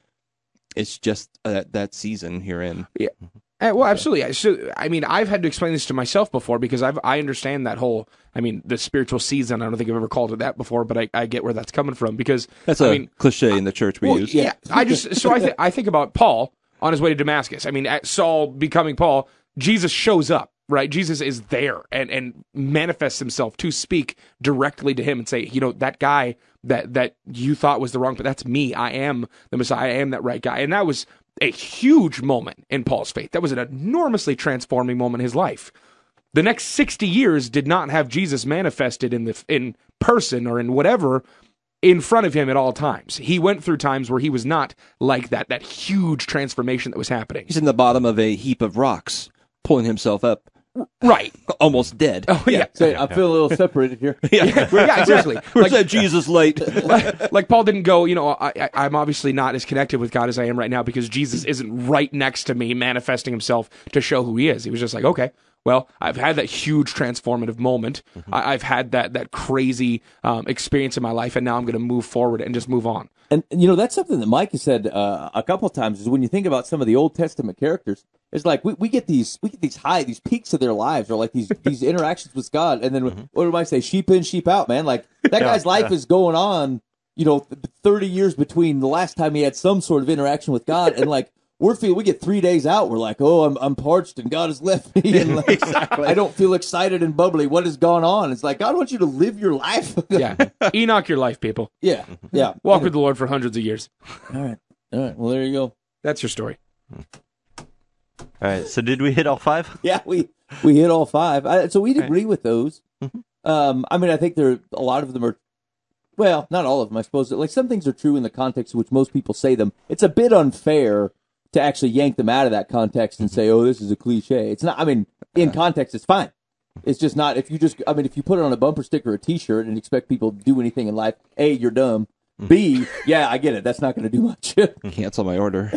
It's just that season you're in. Yeah. Well, absolutely. So, I mean, I've had to explain this to myself before, because I understand that whole, the spiritual season. I don't think I've ever called it that before, but I get where that's coming from, because that's a cliche in the church we use. Yeah. I think about Paul on his way to Damascus. At Saul becoming Paul, Jesus shows up, right? Jesus is there and manifests himself to speak directly to him and say, that guy that you thought was the wrong, but that's me. I am the Messiah. I am that right guy. And that was a huge moment in Paul's faith. That was an enormously transforming moment in his life. The next 60 years did not have Jesus manifested in person or in whatever in front of him at all times. He went through times where he was not like that huge transformation that was happening. He's in the bottom of a heap of rocks, pulling himself up. Right. Almost dead. Oh, yeah. So I feel a little separated here. Yeah, exactly. Where's that Jesus light? Like Paul didn't go, I'm obviously not as connected with God as I am right now because Jesus isn't right next to me manifesting himself to show who he is. He was just like, okay, well, I've had that huge transformative moment. I've had that crazy experience in my life, and now I'm going to move forward and just move on. And that's something that Mike has said a couple of times, is when you think about some of the Old Testament characters, it's like we get these peaks of their lives, or like these interactions with God, and then what do I say? Sheep in, sheep out, man. Like that guy's life is going on, 30 years between the last time he had some sort of interaction with God, and like we get 3 days out, we're like, oh, I'm parched and God has left me, and like, exactly. I don't feel excited and bubbly. What has gone on? It's like God wants you to live your life. Yeah, Enoch your life, people. Yeah. Walk with the Lord for hundreds of years. All right. Well, there you go. That's your story. All right. So did we hit all 5? Yeah, we hit all 5. So we'd agree with those. I think a lot of them are. Well, not all of them, I suppose. Like, some things are true in the context in which most people say them. It's a bit unfair to actually yank them out of that context and say, oh, this is a cliche. It's not, in context, it's fine. It's just not, if you put it on a bumper sticker or a t-shirt and expect people to do anything in life, A, you're dumb. B, yeah, I get it. That's not going to do much. Cancel my order.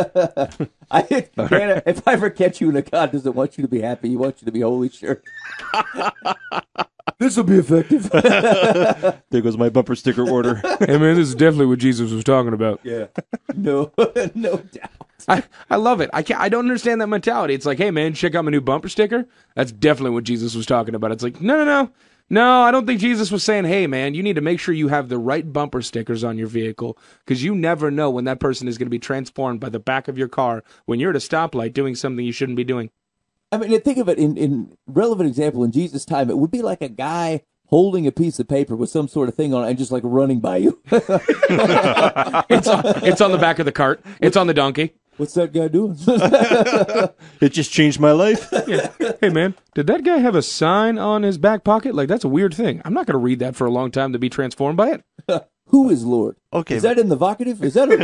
If I ever catch you in a God doesn't want you to be happy, he wants you to be holy, sure. This will be effective. There goes my bumper sticker order. Hey, man, this is definitely what Jesus was talking about. Yeah. No doubt. I love it. I don't understand that mentality. It's like, hey, man, check out my new bumper sticker. That's definitely what Jesus was talking about. It's like, no. No, I don't think Jesus was saying, hey, man, you need to make sure you have the right bumper stickers on your vehicle, because you never know when that person is going to be transformed by the back of your car when you're at a stoplight doing something you shouldn't be doing. Think of it in relevant example in Jesus' time. It would be like a guy holding a piece of paper with some sort of thing on it and just like running by you. It's on the back of the cart. It's on the donkey. What's that guy doing? It just changed my life. Yeah. Hey, man, did that guy have a sign on his back pocket? Like, that's a weird thing. I'm not going to read that for a long time to be transformed by it. Who is Lord? Okay. Is that in the vocative? Is that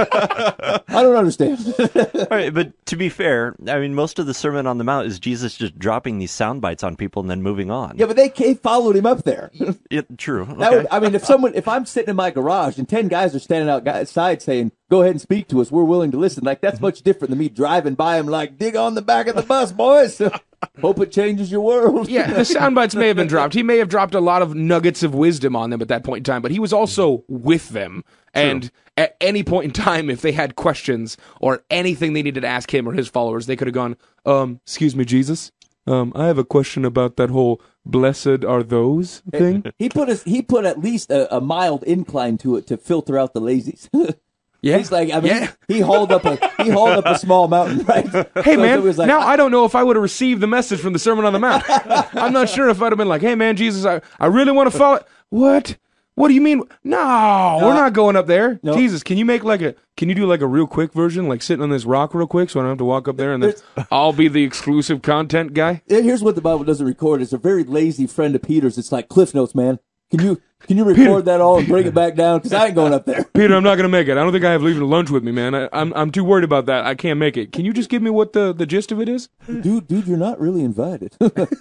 I don't understand. All right, but to be fair, I mean, most of the Sermon on the Mount is Jesus just dropping these sound bites on people and then moving on. Yeah, but they followed him up there. True. That would, I mean, if I'm sitting in my garage and 10 guys are standing outside saying, "Go ahead and speak to us, we're willing to listen," like that's much different than me driving by them like, "Dig on the back of the bus, boys." Hope it changes your world. Yeah, the sound bites may have been dropped. He may have dropped a lot of nuggets of wisdom on them at that point in time, but he was also with them. And at any point in time, if they had questions or anything they needed to ask him or his followers, they could have gone, "Excuse me, Jesus, I have a question about that whole blessed are those thing." He put at least a mild incline to it to filter out the lazies. Yeah, he's like, I mean, he hauled up a small mountain, right? Hey, man, like, now I don't know if I would have received the message from the Sermon on the Mount. I'm not sure if I'd have been like, "Hey, man, Jesus, I really want to follow." What? What do you mean? No, we're not going up there. No. Jesus, can you do like a real quick version, like sitting on this rock real quick so I don't have to walk up there and then I'll be the exclusive content guy? Here's what the Bible doesn't record. It's a very lazy friend of Peter's. It's like Cliff Notes, man. Can you record Peter, that all and bring it back down? Because I ain't going up there. Peter, I'm not going to make it. I don't think I have leaving lunch with me, man. I'm too worried about that. I can't make it. Can you just give me what the gist of it is? Dude, you're not really invited.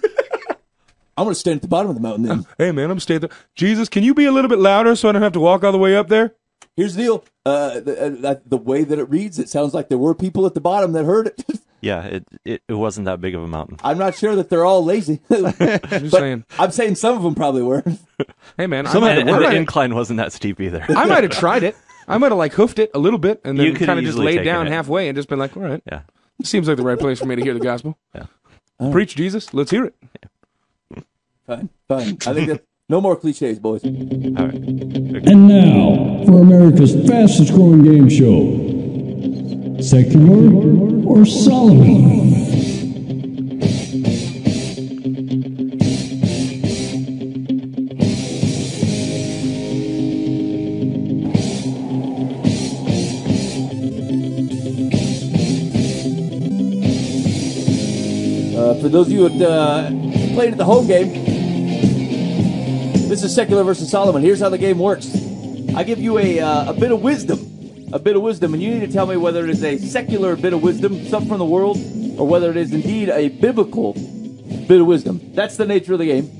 I'm going to stand at the bottom of the mountain then. Hey, man, I'm staying there. Jesus, can you be a little bit louder so I don't have to walk all the way up there? Here's the deal. The way that it reads, it sounds like there were people at the bottom that heard it. Yeah, it wasn't that big of a mountain. I'm not sure that they're all lazy. Just saying. I'm saying some of them probably were. Hey, man. The incline wasn't that steep either. I might have tried it. I might have hoofed it a little bit and then kind of just laid down halfway and just been like, all right. Yeah. It seems like the right place for me to hear the gospel. Yeah. Preach, Jesus. Let's hear it. Yeah. Fine. I think that no more cliches, boys. All right. Okay. And now, for America's fastest growing game show, Secular or Solomon? For those of you that played at the home game, this is Secular versus Solomon. Here's how the game works. I give you a bit of wisdom, and you need to tell me whether it is a secular bit of wisdom, something from the world, or whether it is indeed a biblical bit of wisdom. That's the nature of the game.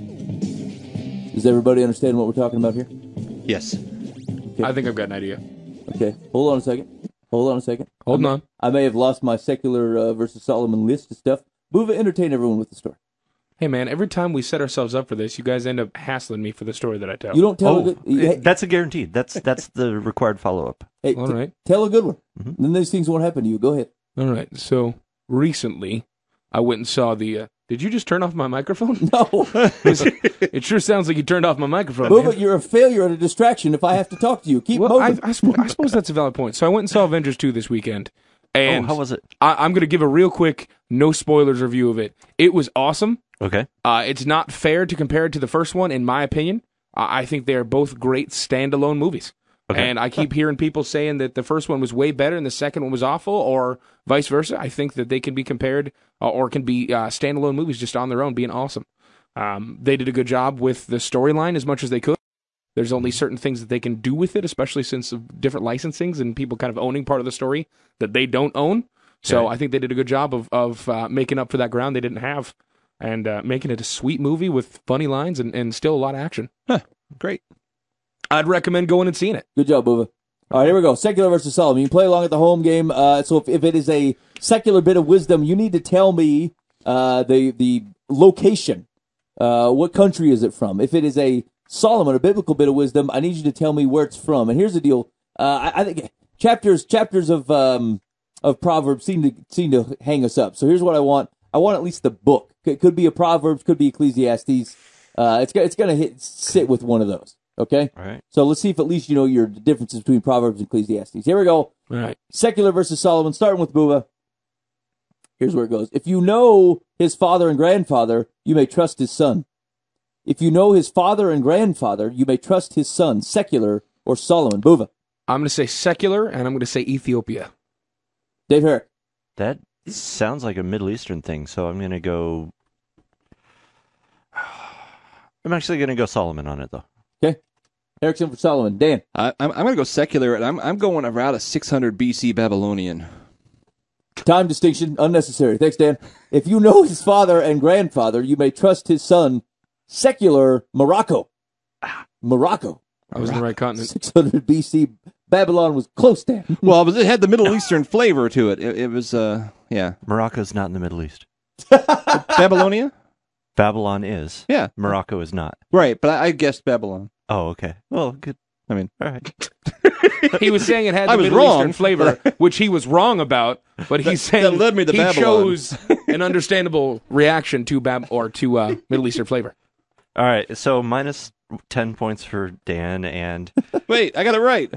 Does everybody understand what we're talking about here? Yes. Okay. I think I've got an idea. Okay, hold on a second. Hold on. I may have lost my Secular versus Solomon list of stuff. Buva, entertain everyone with the story. Hey, man, every time we set ourselves up for this, you guys end up hassling me for the story that I tell. You don't tell that's a guarantee. That's the required follow-up. Hey, all right. Tell a good one. Mm-hmm. Then these things won't happen to you. Go ahead. All right. So, recently, I went and saw the... did you just turn off my microphone? No. It sure sounds like you turned off my microphone. Buva, you're a failure and a distraction if I have to talk to you. Keep moving. I suppose that's a valid point. So, I went and saw Avengers 2 this weekend. And how was it? I'm going to give a real quick, no spoilers review of it. It was awesome. Okay. It's not fair to compare it to the first one, in my opinion. I think they are both great standalone movies. Okay. And I keep hearing people saying that the first one was way better and the second one was awful, or vice versa. I think that they can be compared or can be standalone movies just on their own, being awesome. They did a good job with the storyline as much as they could. There's only certain things that they can do with it, especially since of different licensings and people kind of owning part of the story that they don't own. So I think they did a good job of making up for that ground they didn't have and making it a sweet movie with funny lines and still a lot of action. Huh, great. I'd recommend going and seeing it. Good job, Buva. All right, here we go. Secular versus Solomon. You can play along at the home game. So if it is a secular bit of wisdom, you need to tell me the location. What country is it from? If it is a Solomon, a biblical bit of wisdom, I need you to tell me where it's from. And here's the deal. I think chapters of Proverbs seem to hang us up. So here's what I want. I want at least the book. It could be a Proverbs, could be Ecclesiastes. It's going to sit with one of those. Okay? All right. So let's see if at least you know your differences between Proverbs and Ecclesiastes. Here we go. All right. Secular versus Solomon, starting with Buva. Here's where it goes. If you know his father and grandfather, you may trust his son. If you know his father and grandfather, you may trust his son. Secular or Solomon. Buva. I'm going to say secular, and I'm going to say Ethiopia. Dave Herrick. That sounds like a Middle Eastern thing, so I'm going to go... I'm actually going to go Solomon on it, though. Okay. Erickson for Solomon. Dan. I'm going to go secular, and I'm going around a 600 BC Babylonian. Time distinction, unnecessary. Thanks, Dan. If you know his father and grandfather, you may trust his son, secular Morocco. Morocco. I was in the right continent. 600 BC. Babylon was close, Dan. Well, it had the Middle Eastern flavor to it. It was, yeah. Morocco's not in the Middle East. Babylonia? Babylon is. Yeah. Morocco is not. Right, but I guessed Babylon. Oh, okay. Well, good. I mean, all right. He was saying it had I the was Middle wrong. Eastern flavor, which he was wrong about, but he's saying that led me to he Babylon. chose an understandable reaction to Middle Eastern flavor. All right, so minus 10 points for Dan, and wait, I got it right.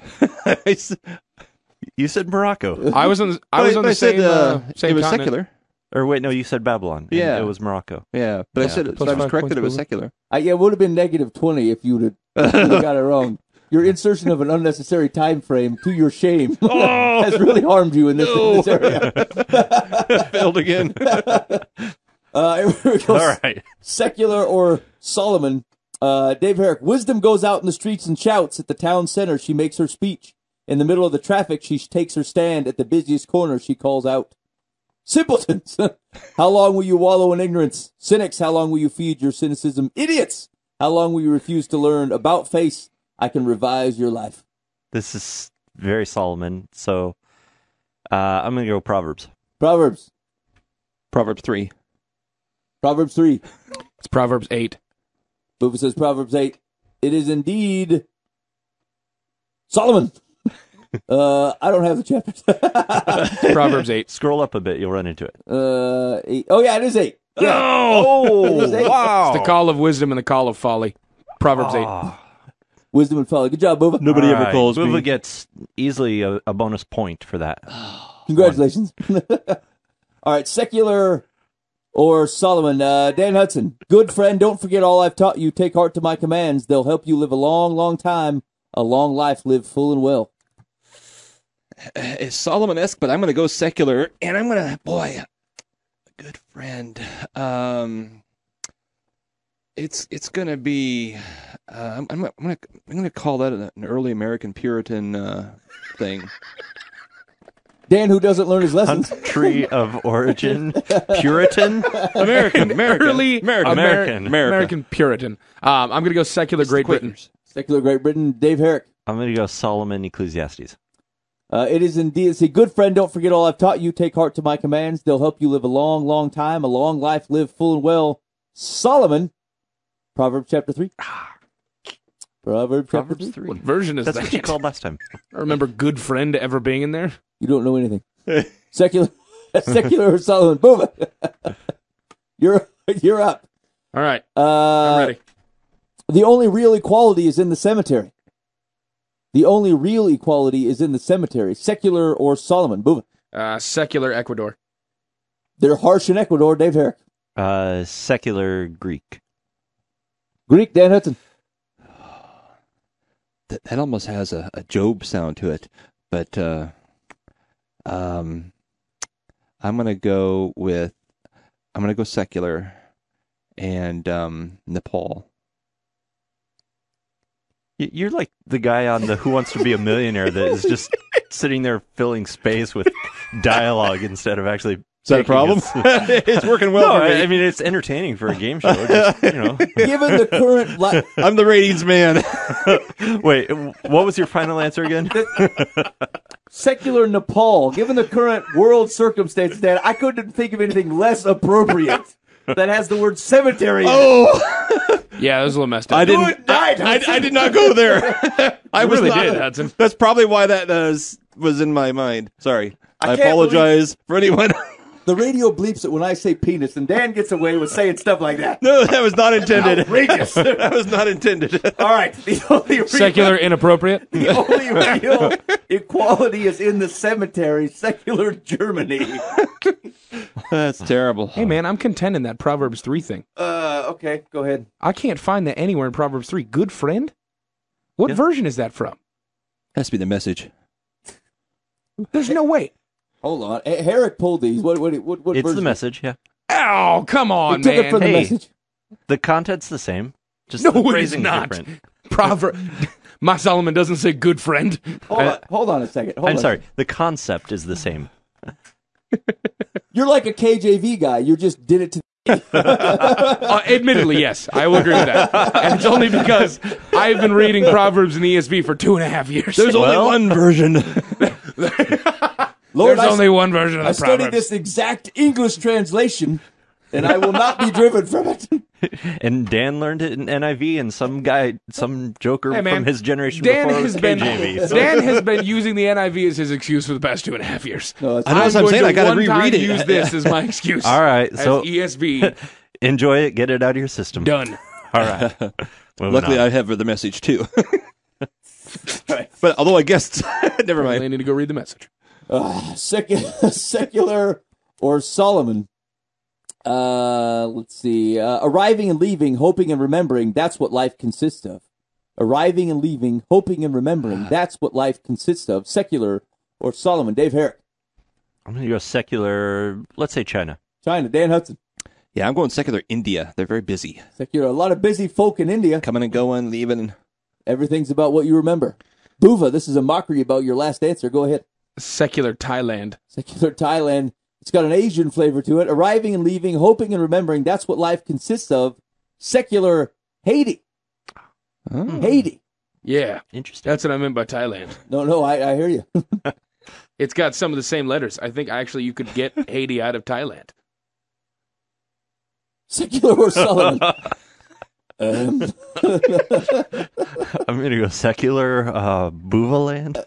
you said Morocco. I was on the same it was continent. secular. Or wait, no, you said Babylon. And Yeah. it was Morocco. Yeah, but I said it, Plus I was 5 correct that it points, was secular. Yeah, it would have been negative 20 if you'd have got it wrong. Your insertion of an unnecessary time frame, to your shame, has really harmed you in this area. Failed again. Here we go. All right. Secular or Solomon. Dave Herrick. Wisdom goes out in the streets and shouts. At the town center, she makes her speech. In the middle of the traffic, she takes her stand. At the busiest corner, she calls out. Simpletons! How long will you wallow in ignorance? Cynics, how long will you feed your cynicism? Idiots! How long will you refuse to learn? About face, I can revise your life. This is very Solomon, so I'm going to go Proverbs. Proverbs. Proverbs 3. Proverbs 3. It's Proverbs 8. Booba says Proverbs 8. It is indeed Solomon. I don't have the chapters. Proverbs 8. Scroll up a bit, you'll run into it. 8. Oh, yeah, it is 8. Yeah. Oh, It is 8. wow. It's the call of wisdom and the call of folly. Proverbs 8. Wisdom and folly. Good job, Booba. Nobody All ever right. calls Bubba me. gets easily a bonus point for that. Congratulations. All right, secular or Solomon. Dan Hudson. Good friend, don't forget all I've taught you. Take heart to my commands. They'll help you live a long, long time. A long life, live full and well. It's Solomon-esque, but I'm going to go secular, and I'm going to, boy, a good friend. It's going to be. I'm going to call that an early American Puritan thing. Dan, who doesn't learn his lessons. Country of origin, Puritan, American, Early American. American Puritan. I'm going to go secular Great Britain. Secular Great Britain. Dave Herrick. I'm going to go Solomon Ecclesiastes. It is indeed, see, good friend, don't forget all I've taught you. Take heart to my commands. They'll help you live a long, long time, a long life, live full and well. Solomon, Proverbs chapter 3. Proverbs chapter 3. What version is That's that? what you called last time. I remember good friend ever being in there. You don't know anything. Secular or Solomon. Boom. You're up. All right. I'm ready. The only real equality is in the cemetery. The only real equality is in the cemetery. Secular or Solomon. Boom. Secular Ecuador. They're harsh in Ecuador. Dave Herrick. Secular Greek. Greek. Dan Hudson. That almost has a Job sound to it, but I'm going to go secular and Nepal. You're like the guy on the Who Wants to Be a Millionaire that is just sitting there filling space with dialogue instead of actually. Is that a problem? It's working well No, for me. I mean it's entertaining for a game show. Just, Given the current I'm the ratings man. Wait, what was your final answer again? secular Nepal, given the current world circumstances, Dan, I couldn't think of anything less appropriate that has the word cemetery in it. Oh, Yeah, that was a little messed up. I did not go there. I really not, did, Hudson. That's probably why that was in my mind. Sorry. I can't apologize for anyone. The radio bleeps it when I say penis, and Dan gets away with saying stuff like that. No, that was not intended. Outrageous. That was not intended. All right. The only real, Secular inappropriate. The only real equality is in the cemetery. Secular Germany. That's terrible. Hey, man, I'm contending that Proverbs 3 thing. Okay, go ahead. I can't find that anywhere in Proverbs 3. Good friend? What version is that from? Has to be the message. There's no way. Hold on. Herrick pulled these. What It's version? the message, yeah. Oh, come on, He took man. it from the Hey. message. The content's the same. Just No, the it is phrasing's not. different. My Solomon doesn't say good friend. Hold on a second. I'm sorry. The concept is the same. You're like a KJV guy. You just did it to. Admittedly, yes, I will agree with that. And it's only because I've been reading Proverbs in the ESV for 2.5 years. There's only one version. Lord, There's only one version of the I studied Proverbs. this exact English translation, and I will not be driven from it. And Dan learned it in NIV, and some joker from his generation Dan before has was been KJV. So. Dan has been using the NIV as his excuse for the past 2.5 years. No, I know what I'm saying. I got to reread it. Use this as my excuse. All right, as so ESV enjoy it. Get it out of your system. done. All right. Luckily, I have the message too. But although I guess, never I mind. need to go read the message. Secular or Solomon. Let's see. Arriving and leaving, hoping and remembering. That's what life consists of. Arriving and leaving, hoping and remembering. That's what life consists of. Secular or Solomon. Dave Herrick. I'm going to go secular. Let's say China. China. Dan Hudson. Yeah, I'm going secular India. They're very busy. Secular. A lot of busy folk in India. Coming and going, leaving. Everything's about what you remember. Buva, this is a mockery about your last answer. Go ahead. Secular Thailand. Secular Thailand. It's got an Asian flavor to it. Arriving and leaving, hoping and remembering. That's what life consists of. Secular Haiti. Haiti. Yeah, Interesting. that's what I meant by Thailand. No, I hear you. It's got some of the same letters. I think actually you could get Haiti out of Thailand. Secular or Solomon? I'm going to go secular Buvaland.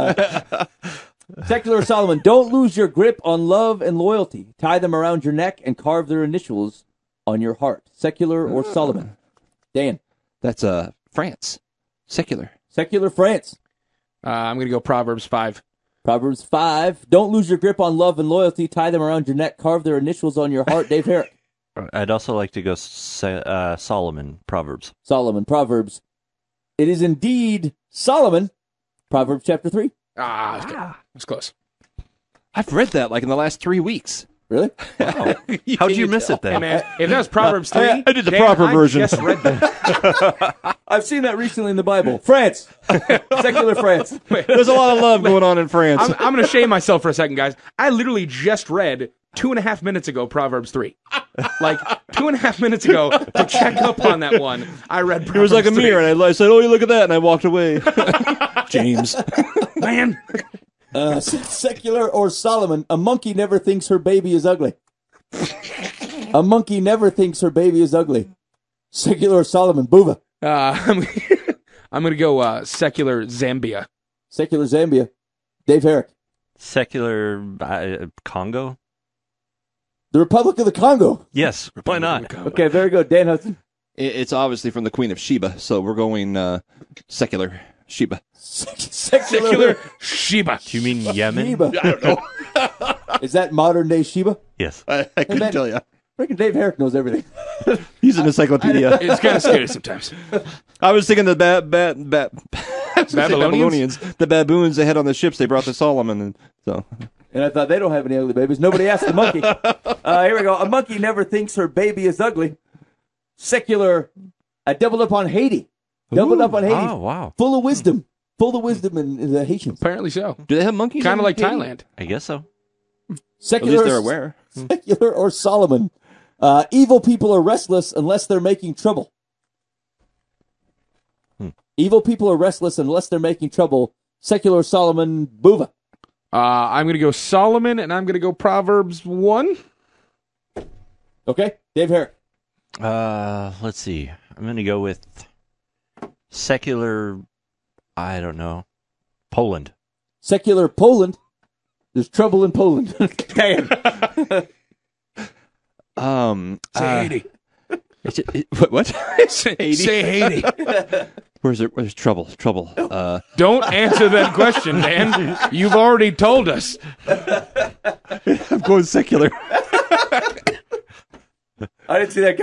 Secular or Solomon? Don't lose your grip on love and loyalty. Tie them around your neck and carve their initials on your heart. Secular or Solomon? Dan. That's France. Secular. Secular France. I'm going to go Proverbs 5. Proverbs 5. Don't lose your grip on love and loyalty. Tie them around your neck. Carve their initials on your heart. Dave Herrick. I'd also like to go Solomon, Proverbs. Solomon. Proverbs. It is indeed Solomon. Proverbs chapter 3. That's close. I've read that like in the last 3 weeks. Really? Wow. How'd you miss it Hey, then? man, if that was Proverbs 3, I did the Dan, proper I version. just read that. I've seen that recently in the Bible. France. Secular France. There's a lot of love going on in France. I'm going to shame myself for a second, guys. I literally just read 2.5 minutes ago Proverbs 3. Like 2.5 minutes ago, to check up on that one, I read Proverbs It was like a 3. mirror, and I said, "Oh, you look at that," and I walked away. James. Man. Secular or Solomon? A monkey never thinks her baby is ugly. A monkey never thinks her baby is ugly. Secular or Solomon? Buva. I'm going to go secular Zambia. Secular Zambia. Dave Herrick. Secular Congo? The Republic of the Congo. Yes, why not? Okay, very good. Dan Hudson. It's obviously from the Queen of Sheba, so we're going secular Sheba. Secular Sheba. Do you mean Yemen? Sheba. I don't know. Is that modern day Sheba? Yes. I couldn't man. tell you. Freaking Dave Herrick knows everything. He's an encyclopedia. It's kind of scary sometimes. I was thinking the Babylonians? the baboons they had on the ships they brought to Solomon, and so And I thought, they don't have any ugly babies. Nobody asked the monkey. Here we go. A monkey never thinks her baby is ugly. Secular. I doubled up on Haiti. Doubled up on Haiti. Oh, wow. Full of wisdom. Full of wisdom in the Haitians. Apparently so. do they have monkeys? Kind of in like Haiti? Thailand. I guess so. At Secular, least they're aware. Secular or Solomon. Evil people are restless unless they're making trouble. Evil people are restless unless they're making trouble. Secular or Solomon. Buva. I'm going to go Solomon, and I'm going to go Proverbs 1. Okay. Dave Herrick. Let's see. I'm going to go with secular, I don't know, Poland. Secular Poland. There's trouble in Poland. Damn. Say Haiti. What? Say Haiti. Where's trouble? Trouble. Don't answer that question, Dan. You've already told us. I'm going secular. I didn't see that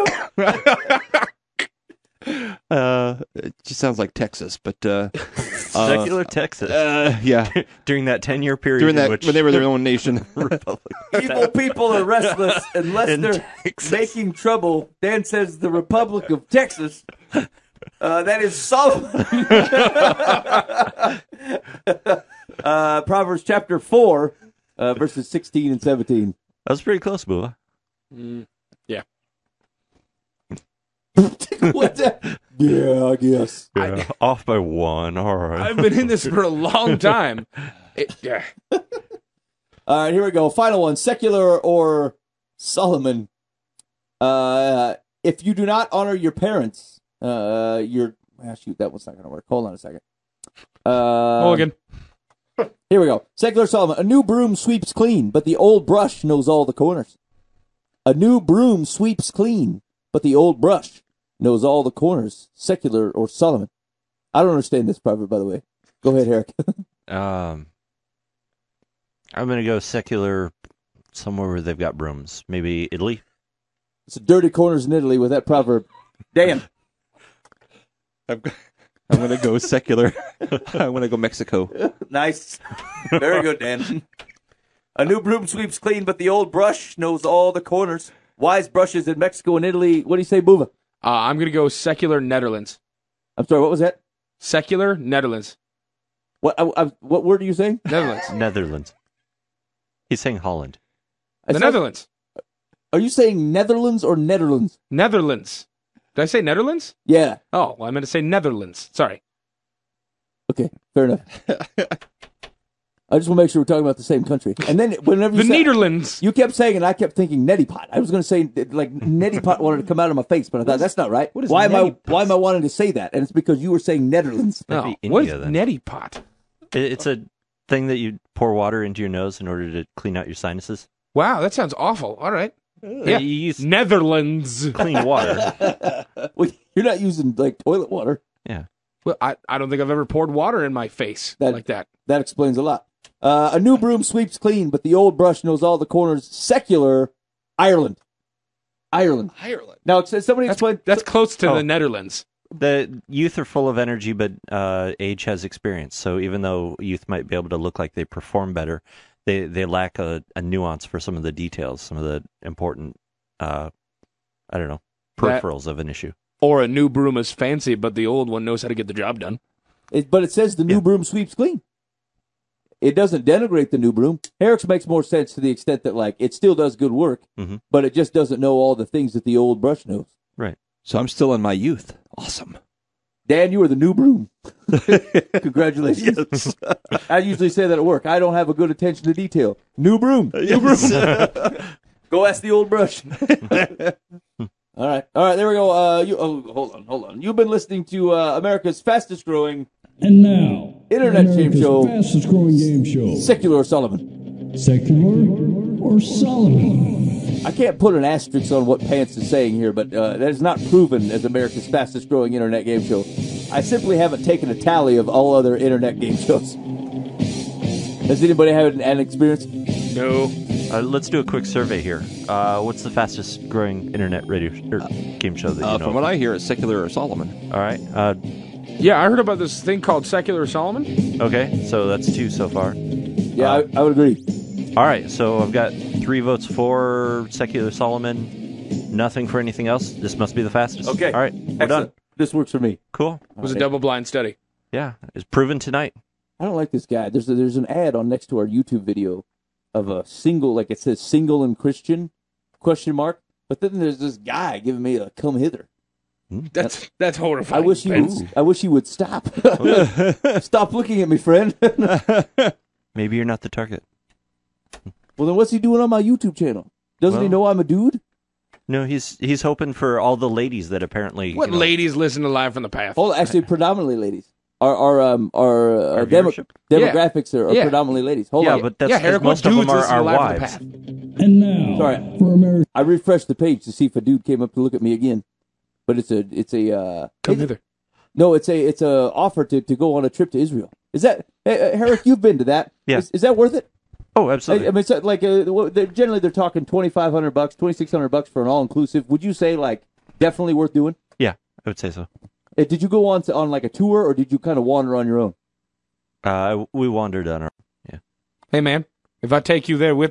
coming. It just sounds like Texas, but Secular Texas. yeah. During that 10-year period During that in which when they were their own nation. Republic. Evil people are restless unless In they're Texas. making trouble. Dan says the Republic of Texas. That is Solomon. Proverbs chapter 4, verses 16 and 17. That was pretty close, Boo. Yeah. What's that? Yeah, I guess. Yeah, off by one. All right. I've been in this for a long time. Yeah. All right, here we go. Final one. Secular or Solomon. If you do not honor your parents, shoot, that one's not going to work. Hold on a second. Mulligan. Here we go. Secular Solomon. A new broom sweeps clean, but the old brush knows all the corners. A new broom sweeps clean, but the old brush knows all the corners. Secular or Solomon. I don't understand this proverb, by the way. Go ahead, Eric. I'm going to go secular somewhere where they've got brooms. Maybe Italy? It's a dirty corners in Italy with that proverb. Damn. I'm going to go secular. I'm going to go Mexico. Nice. Very good, Dan. A new broom sweeps clean, but the old brush knows all the corners. Wise brushes in Mexico and Italy. What do you say, Boova? I'm going to go secular Netherlands. I'm sorry, what was that? Secular Netherlands. What word are you saying? Netherlands. Netherlands. He's saying Holland. Netherlands. Are you saying Netherlands or Netherlands? Netherlands. Did I say Netherlands? Yeah. Oh, well, I meant to say Netherlands. Sorry. Okay, fair enough. I just want to make sure we're talking about the same country. And then whenever you The Netherlands. you kept saying, and I kept thinking neti pot. I was going to say like neti pot wanted to come out of my face, but I thought that's not right. Why am I wanting to say that? And it's because you were saying Netherlands. No. India, What is then. neti pot? It's a thing that you pour water into your nose in order to clean out your sinuses. Wow, that sounds awful. All right. Yeah. You use Netherlands. clean water. Well, you're not using like toilet water. Yeah. Well, I don't think I've ever poured water in my face like that. That explains a lot. A new broom sweeps clean, but the old brush knows all the corners. Secular Ireland. Ireland. Now, somebody explain. That's close to the Netherlands. The youth are full of energy, but age has experience. So even though youth might be able to look like they perform better, they lack a nuance for some of the details, some of the important, peripherals of an issue. Or a new broom is fancy, but the old one knows how to get the job done. But it says the new broom sweeps clean. It doesn't denigrate the new broom. Eric's makes more sense to the extent that, like, it still does good work, but it just doesn't know all the things that the old brush knows. Right. So I'm still in my youth. Awesome. Dan, you are the new broom. Congratulations. Yes. I usually say that at work. I don't have a good attention to detail. New broom. New broom. Go ask the old brush. All right, there we go. Hold on. You've been listening to America's fastest growing And now, internet game show, fastest growing game show, Secular or Solomon. Secular or Solomon? I can't put an asterisk on what Pants is saying here, but that is not proven as America's fastest growing internet game show. I simply haven't taken a tally of all other internet game shows. Does anybody have an experience? No. Let's do a quick survey here. What's the fastest growing internet radio game show that you know From of? what I hear, it's Secular or Solomon. All right. Yeah, I heard about this thing called Secular Solomon. Okay, so that's 2 so far. Yeah, I would agree. All right, so I've got 3 votes for Secular Solomon, nothing for anything else. This must be the fastest. Okay. All right, we're done. This works for me. Cool. It was a double-blind study. Yeah, it's proven tonight. I don't like this guy. There's an ad on next to our YouTube video of a single, like it says single and Christian, ? But then there's this guy giving me a come hither. That's horrifying. I wish he would stop. Stop looking at me, friend. Maybe you're not the target. Well, then what's he doing on my YouTube channel? Doesn't he know I'm a dude? No, he's hoping for all the ladies that apparently. What ladies listen to Live from the Path? Oh, actually, predominantly ladies. Our viewership? demographics are predominantly ladies. Hold on. But that's because most of them are our wives. And now, Sorry. for America. I refreshed the page to see if a dude came up to look at me again, but it's a Come hither. No, it's a offer to go on a trip to Israel. Is that Herrick? You've been to that? Yeah. Is that worth it? Oh, absolutely. I mean, it's like generally they're talking $2,500, $2,600 for an all inclusive. Would you say like definitely worth doing? Yeah, I would say so. Did you go on like a tour, or did you kind of wander on your own? We wandered on our. Yeah. Hey, man, if I take you there with me,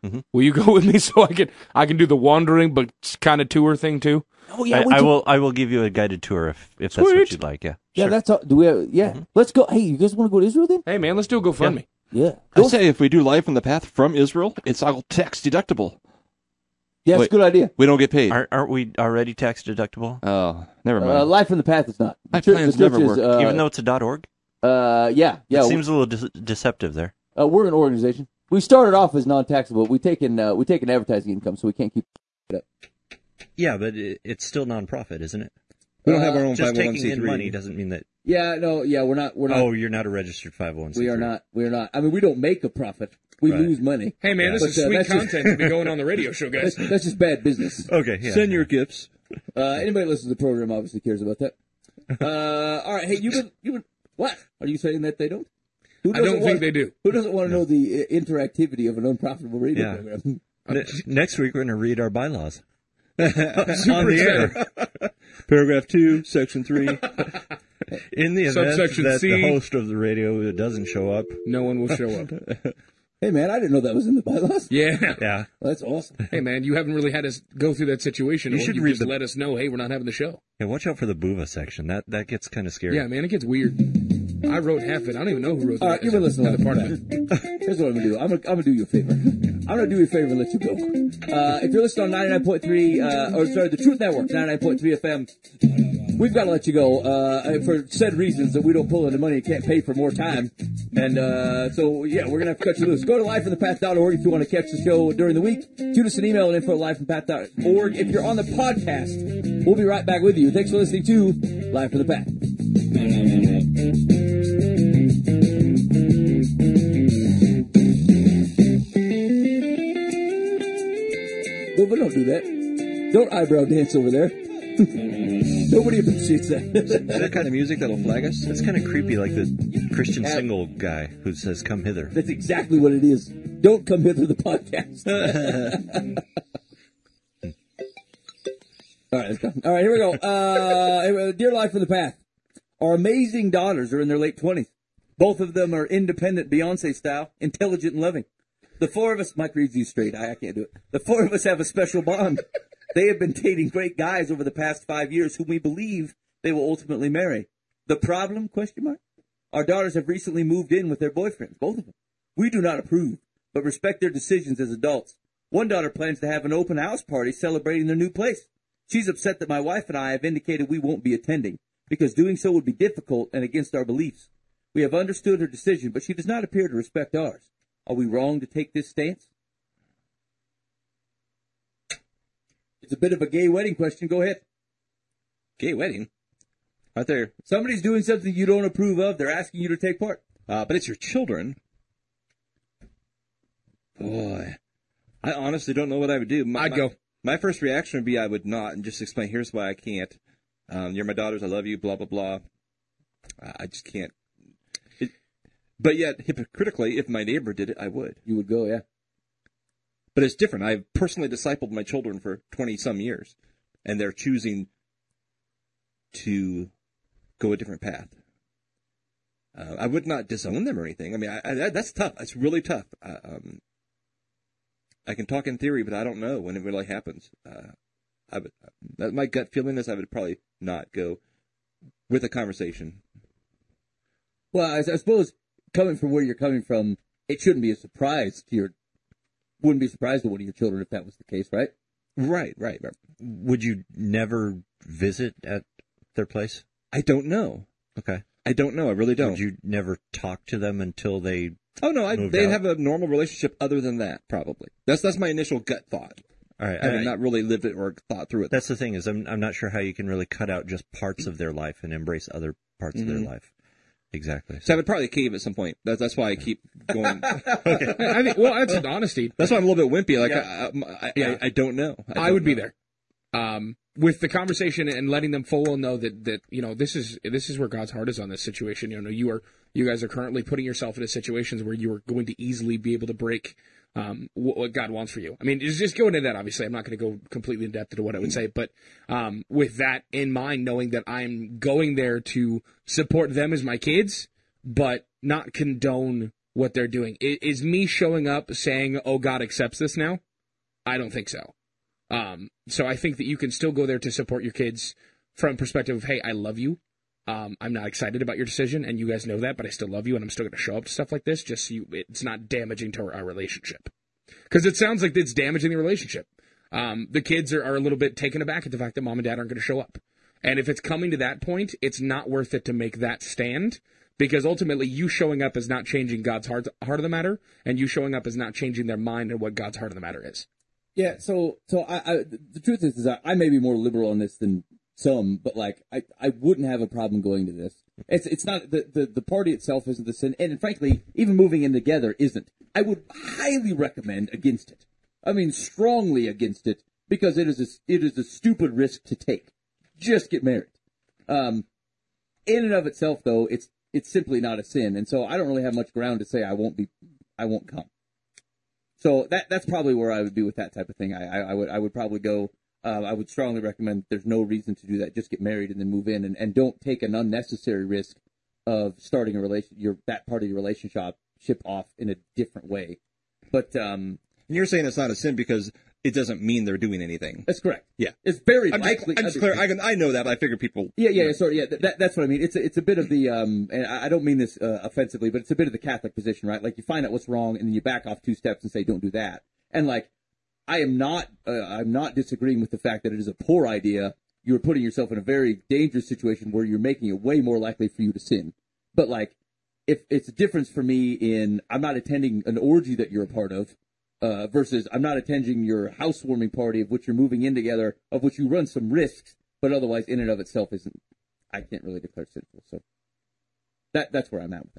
Mm-hmm. Will you go with me so I can do the wandering but kind of tour thing too? Oh yeah, I will give you a guided tour if that's what you'd like. Yeah. Yeah, sure. that's all. Do we? Let's go. Hey, you guys want to go to Israel then? Hey man, let's do a GoFundMe. Yeah. I say if we do Live from the Path from Israel, it's all tax deductible. Yeah, it's a good idea. We don't get paid. Aren't we already tax deductible? Oh, never mind. Life from the Path is not. My plans never work. Even though it's a .org? Yeah. It seems a little deceptive there. We're an organization. We started off as non-taxable. We take in advertising income, so we can't keep it up. Yeah, but it's still non-profit, isn't it? We don't have our own just 501c3. taking in money doesn't mean that. Yeah, no, yeah, we're not. Oh, you're not a registered 501c3. We are not. We are not. I mean, we don't make a profit. We lose money. Hey man, this is sweet content to be going on the radio show, guys. That's just bad business. Okay, yeah. Send your gifts. Anybody listens to the program obviously cares about that. All right, hey, you've been. What are you saying that they don't? I don't think they do. Who doesn't want to know the interactivity of an unprofitable radio program? Next week, we're going to read our bylaws. On the air. Paragraph 2, Section 3. In the event Subsection that C. the host of the radio doesn't show up. No one will show up. Hey, man, I didn't know that was in the bylaws. Yeah. Yeah. Well, that's awesome. Hey, man, you haven't really had us go through that situation. You should read just let us know, hey, we're not having the show. Yeah, watch out for the Buva section. That gets kind of scary. Yeah, man, it gets weird. I wrote half of it. I don't even know who wrote All right, give me a listen. another part of it. Here's what I'm going to do. I'm going to do you a favor. I'm going to do you a favor and let you go. If you're listening on 99.3, the Truth Network, 99.3 FM, we've got to let you go for said reasons that we don't pull any money and can't pay for more time. And so, yeah, we're going to have to cut you loose. Go to livefromthepath.org if you want to catch the show during the week. Shoot us an email at info@livefromthepath.org. If you're on the podcast, we'll be right back with you. Thanks for listening to Live from the Path. But don't do that. Don't eyebrow dance over there. Nobody appreciates that. Is that kind of music that'll flag us? That's kind of creepy, like the Christian single guy who says, come hither. That's exactly what it is. Don't come hither the podcast. All right, let's go. All right, here we go. Dear Life from the Path. Our amazing daughters are in their late 20s. Both of them are independent, Beyonce style, intelligent and loving. The four of us, Mike reads you straight. I can't do it. The four of us have a special bond. They have been dating great guys over the past 5 years whom we believe they will ultimately marry. The problem, ? Our daughters have recently moved in with their boyfriends, both of them. We do not approve, but respect their decisions as adults. One daughter plans to have an open house party celebrating their new place. She's upset that my wife and I have indicated we won't be attending, because doing so would be difficult and against our beliefs. We have understood her decision, but she does not appear to respect ours. Are we wrong to take this stance? It's a bit of a gay wedding question. Go ahead. Gay wedding? Right there. Somebody's doing something you don't approve of. They're asking you to take part. But it's your children. Boy. I honestly don't know what I would do. I'd go. My first reaction would be I would not, and just explain, here's why I can't. You're my daughters, I love you, blah, blah, blah. I just can't. But yet, hypocritically, if my neighbor did it, I would. You would go, yeah. But it's different. I've personally discipled my children for 20-some years, and they're choosing to go a different path. I would not disown them or anything. I mean, that's tough. That's really tough. I can talk in theory, but I don't know when it really happens. My gut feeling is I would probably not go with a conversation. Well, I suppose coming from where you're coming from, it shouldn't be a surprise to wouldn't be surprised to one of your children if that was the case, right? Right. Would you never visit at their place? I don't know. Okay. I don't know. I really don't. Would you never talk to them until they? Oh no, they'd have a normal relationship other than that, probably. That's my initial gut thought. All right, Having not really lived it or thought through it. That's the thing is, I'm not sure how you can really cut out just parts of their life and embrace other parts of their life. Exactly. So I would probably cave at some point. That's why I keep going. Okay. I think, well, that's honesty. That's why I'm a little bit wimpy. Like, I don't know. I would be there. With the conversation and letting them full well know that you know this is where God's heart is on this situation. You know, you guys are currently putting yourself into situations where you are going to easily be able to break what God wants for you. I mean, just going into that. Obviously, I'm not going to go completely in depth into what I would say, but with that in mind, knowing that I'm going there to support them as my kids, but not condone what they're doing. Is me showing up saying, oh, God accepts this now? I don't think so. So I think that you can still go there to support your kids from perspective of, hey, I love you. I'm not excited about your decision, and you guys know that, but I still love you, and I'm still going to show up to stuff like this just so it's not damaging to our relationship. Because it sounds like it's damaging the relationship. The kids are a little bit taken aback at the fact that mom and dad aren't going to show up. And if it's coming to that point, it's not worth it to make that stand, because ultimately you showing up is not changing God's heart of the matter, and you showing up is not changing their mind and what God's heart of the matter is. Yeah, so the truth is I may be more liberal on this than some, but like I wouldn't have a problem going to this. It's not the party itself isn't the sin, and frankly, even moving in together isn't. I would highly recommend against it. I mean, strongly against it, because it is a stupid risk to take. Just get married. In and of itself, though, it's simply not a sin, and so I don't really have much ground to say I won't come. So that's probably where I would be with that type of thing. I would probably go. I would strongly recommend there's no reason to do that. Just get married and then move in, and don't take an unnecessary risk of starting that part of your relationship off in a different way. But and you're saying it's not a sin because it doesn't mean they're doing anything. That's correct. Yeah, it's very likely. I'm just clear. I know that, but I figure people. Yeah. Sorry. Yeah, that's what I mean. It's a bit of the and I don't mean this offensively, but it's a bit of the Catholic position, right? Like you find out what's wrong, and then you back off 2 steps and say, "Don't do that." And like, I'm not disagreeing with the fact that it is a poor idea. You're putting yourself in a very dangerous situation where you're making it way more likely for you to sin. But like, if it's a difference for me in I'm not attending an orgy that you're a part of. Versus I'm not attending your housewarming party of which you're moving in together, of which you run some risks, but otherwise in and of itself I can't really declare sinful. So that's where I'm at with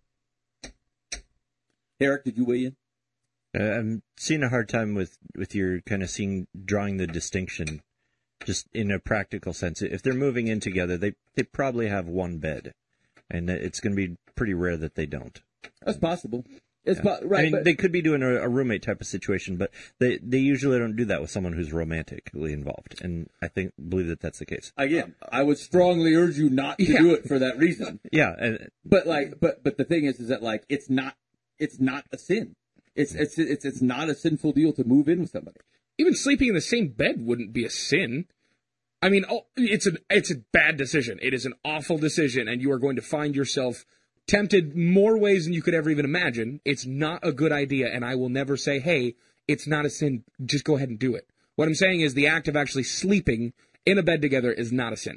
that. Eric, did you weigh in? I'm seeing a hard time with your kind of drawing the distinction just in a practical sense. If they're moving in together, they probably have one bed, and it's going to be pretty rare that they don't. That's possible. Right, I mean, they could be doing a roommate type of situation, but they usually don't do that with someone who's romantically involved, and I believe that that's the case. Again, I would strongly urge you not to do it for that reason. Yeah, but the thing is that like it's not a sin. It's not a sinful deal to move in with somebody. Even sleeping in the same bed wouldn't be a sin. I mean, it's a bad decision. It is an awful decision, and you are going to find yourself tempted more ways than you could ever even imagine. It's not a good idea, and I will never say, hey, it's not a sin, just go ahead and do it. What I'm saying is the act of actually sleeping in a bed together is not a sin.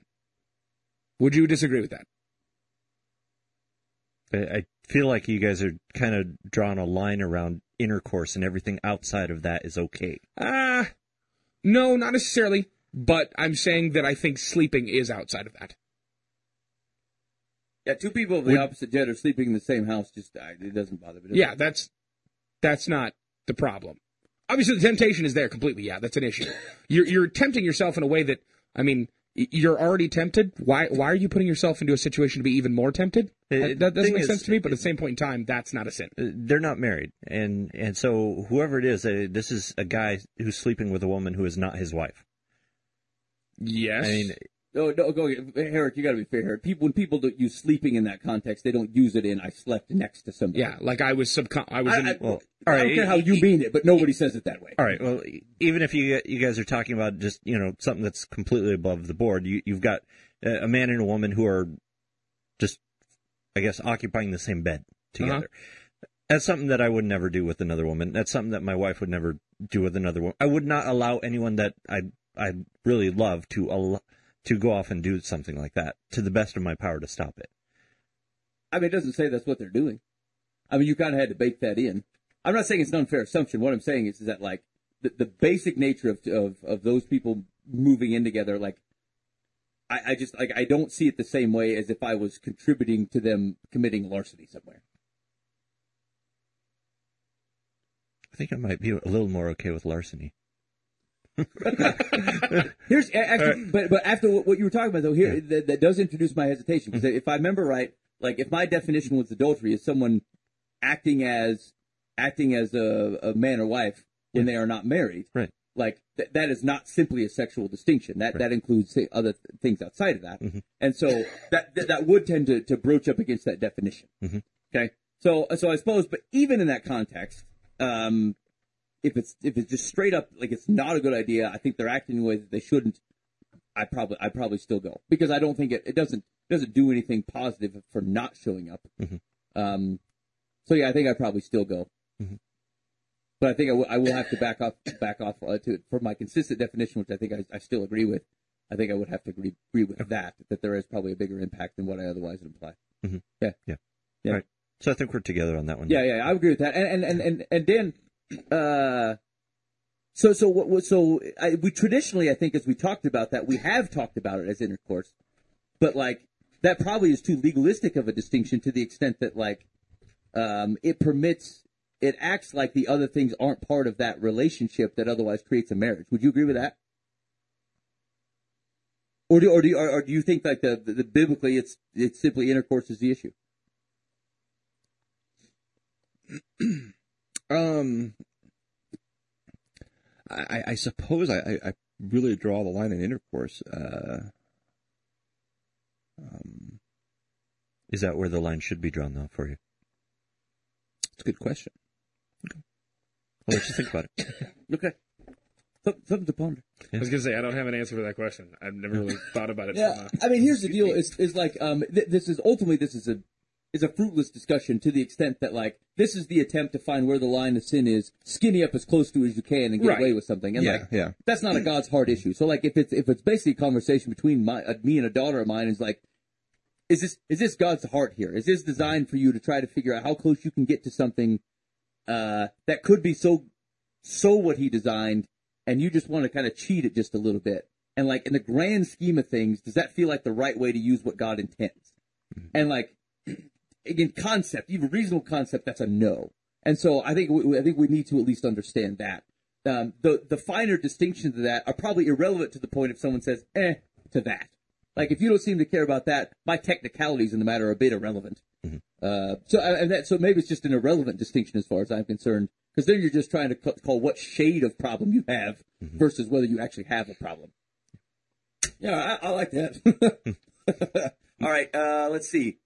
Would you disagree with that? I feel like you guys are kind of drawing a line around intercourse, and everything outside of that is okay. No, not necessarily, but I'm saying that I think sleeping is outside of that. Yeah, 2 people of the opposite gender sleeping in the same house it doesn't bother me. Yeah, that's not the problem. Obviously, the temptation is there completely. Yeah, that's an issue. You're tempting yourself in a way that, I mean, you're already tempted. Why are you putting yourself into a situation to be even more tempted? That doesn't make sense to me, but at the same point in time, that's not a sin. They're not married, and so whoever it is, this is a guy who's sleeping with a woman who is not his wife. Yes. I mean... No, go Eric, you got to be fair here. When people don't use sleeping in that context, they don't use it in I slept next to somebody. Yeah, like I was I don't care how you mean it, but nobody says it that way. All right, well, even if you guys are talking about just, something that's completely above the board, you've got a man and a woman who are just, I guess, occupying the same bed together. Uh-huh. That's something that I would never do with another woman. That's something that my wife would never do with another woman. I would not allow anyone that I really love to go off and do something like that, to the best of my power to stop it. I mean, it doesn't say that's what they're doing. I mean, you kind of had to bake that in. I'm not saying it's an unfair assumption. What I'm saying is that, like, the basic nature of those people moving in together, like, I just, like, I don't see it the same way as if I was contributing to them committing larceny somewhere. I think I might be a little more okay with larceny. Here's actually, but after what you were talking about though, here that does introduce my hesitation, because if I remember right, like if my definition was adultery is someone acting as a man or wife when they are not married, right? Like that is not simply a sexual distinction. That includes other things outside of that, and so that would tend to broach up against that definition. Okay, So I suppose, but even in that context, if it's just straight up like it's not a good idea, I think they're acting in ways that they shouldn't. I'd probably still go because I don't think it doesn't do anything positive for not showing up. Mm-hmm. So yeah, I think I'd probably still go. Mm-hmm. But I think I will have to back off for my consistent definition, which I think I still agree with. I think I would have to agree with that there is probably a bigger impact than what I otherwise would imply. Mm-hmm. Yeah. All right. So I think we're together on that one. Yeah, I agree with that. And Dan, we traditionally, I think, as we talked about that, we have talked about it as intercourse, but like that probably is too legalistic of a distinction to the extent that like it acts like the other things aren't part of that relationship that otherwise creates a marriage. Would you agree with that? Or do you think like the biblically it's simply intercourse is the issue? I suppose I really draw the line in intercourse. Is that where the line should be drawn, though, for you? It's a good question. Okay. Well, let's just think about it. Okay. Something to ponder. I was going to say, I don't have an answer for that question. I've never really thought about it. Yeah, I mean, here's the deal. It's like this is a fruitless discussion to the extent that like this is the attempt to find where the line of sin is, skinny up as close to as you can and get away with something. And that's not a God's heart issue. So like if it's basically a conversation between me and a daughter of mine, is like, is this God's heart here? Is this designed for you to try to figure out how close you can get to something that could be so what He designed, and you just want to kind of cheat it just a little bit? And like in the grand scheme of things, does that feel like the right way to use what God intends? Mm-hmm. And like, again, concept, even reasonable concept, that's a no. And so I think we need to at least understand that. The finer distinctions of that are probably irrelevant to the point if someone says, to that. Like, if you don't seem to care about that, my technicalities in the matter are a bit irrelevant. Mm-hmm. So maybe it's just an irrelevant distinction as far as I'm concerned, because then you're just trying to call what shade of problem you have mm-hmm. versus whether you actually have a problem. Yeah, I like that. All right, let's see.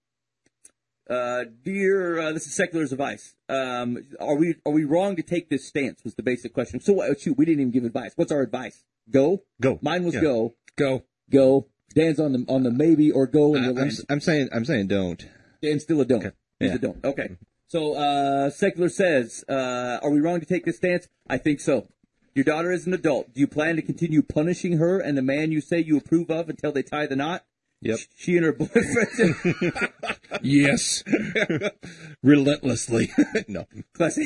Dear, this is Secular's advice. Are we wrong to take this stance? Was the basic question. So shoot, we didn't even give advice. What's our advice? Go. Mine was go. Dan's on the maybe or go. I'm saying don't. Dan's still a don't. Okay. He's a don't. Okay. So Secular says, are we wrong to take this stance? I think so. Your daughter is an adult. Do you plan to continue punishing her and the man you say you approve of until they tie the knot? Yep. She and her boyfriend. Yes. Relentlessly. No. Classic.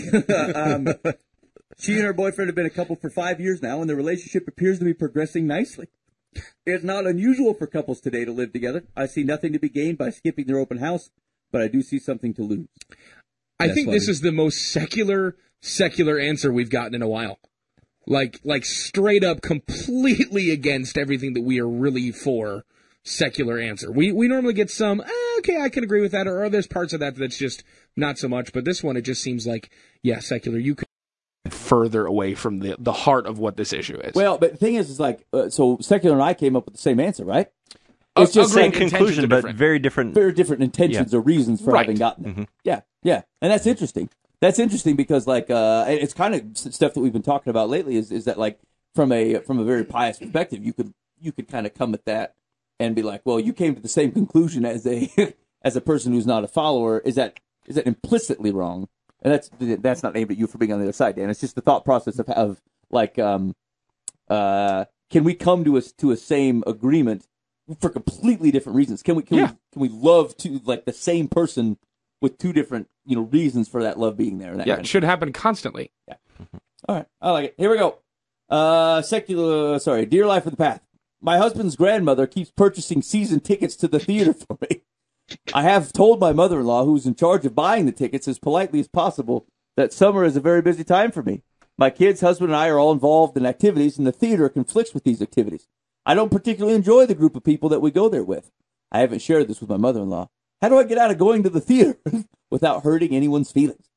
She and her boyfriend have been a couple for 5 years now, and the relationship appears to be progressing nicely. It's not unusual for couples today to live together. I see nothing to be gained by skipping their open house, but I do see something to lose. I think this is the most secular answer we've gotten in a while. Like straight up, completely against everything that we are really for. Secular answer. We normally get some, okay, I can agree with that, or there's parts of that that's just not so much, but this one, it just seems like, yeah, secular, you could further away from the heart of what this issue is. Well, but the thing is like, so Secular and I came up with the same answer, right? It's just same conclusion, but very different intentions or reasons for having gotten it. Mm-hmm. Yeah. And that's interesting. That's interesting because like, it's kind of stuff that we've been talking about lately is that like, from a very pious perspective, you could kind of come at that and be like, well, you came to the same conclusion as a person who's not a follower. Is that implicitly wrong? And that's not aimed at you for being on the other side, Dan. It's just the thought process of like, can we come to a same agreement for completely different reasons? Can we love like the same person with two different reasons for that love being there? And that it should happen constantly. Yeah. Mm-hmm. All right, I like it. Here we go. Secular. Dear Life of the Path. My husband's grandmother keeps purchasing season tickets to the theater for me. I have told my mother-in-law, who's in charge of buying the tickets as politely as possible, that summer is a very busy time for me. My kids, husband, and I are all involved in activities, and the theater conflicts with these activities. I don't particularly enjoy the group of people that we go there with. I haven't shared this with my mother-in-law. How do I get out of going to the theater without hurting anyone's feelings?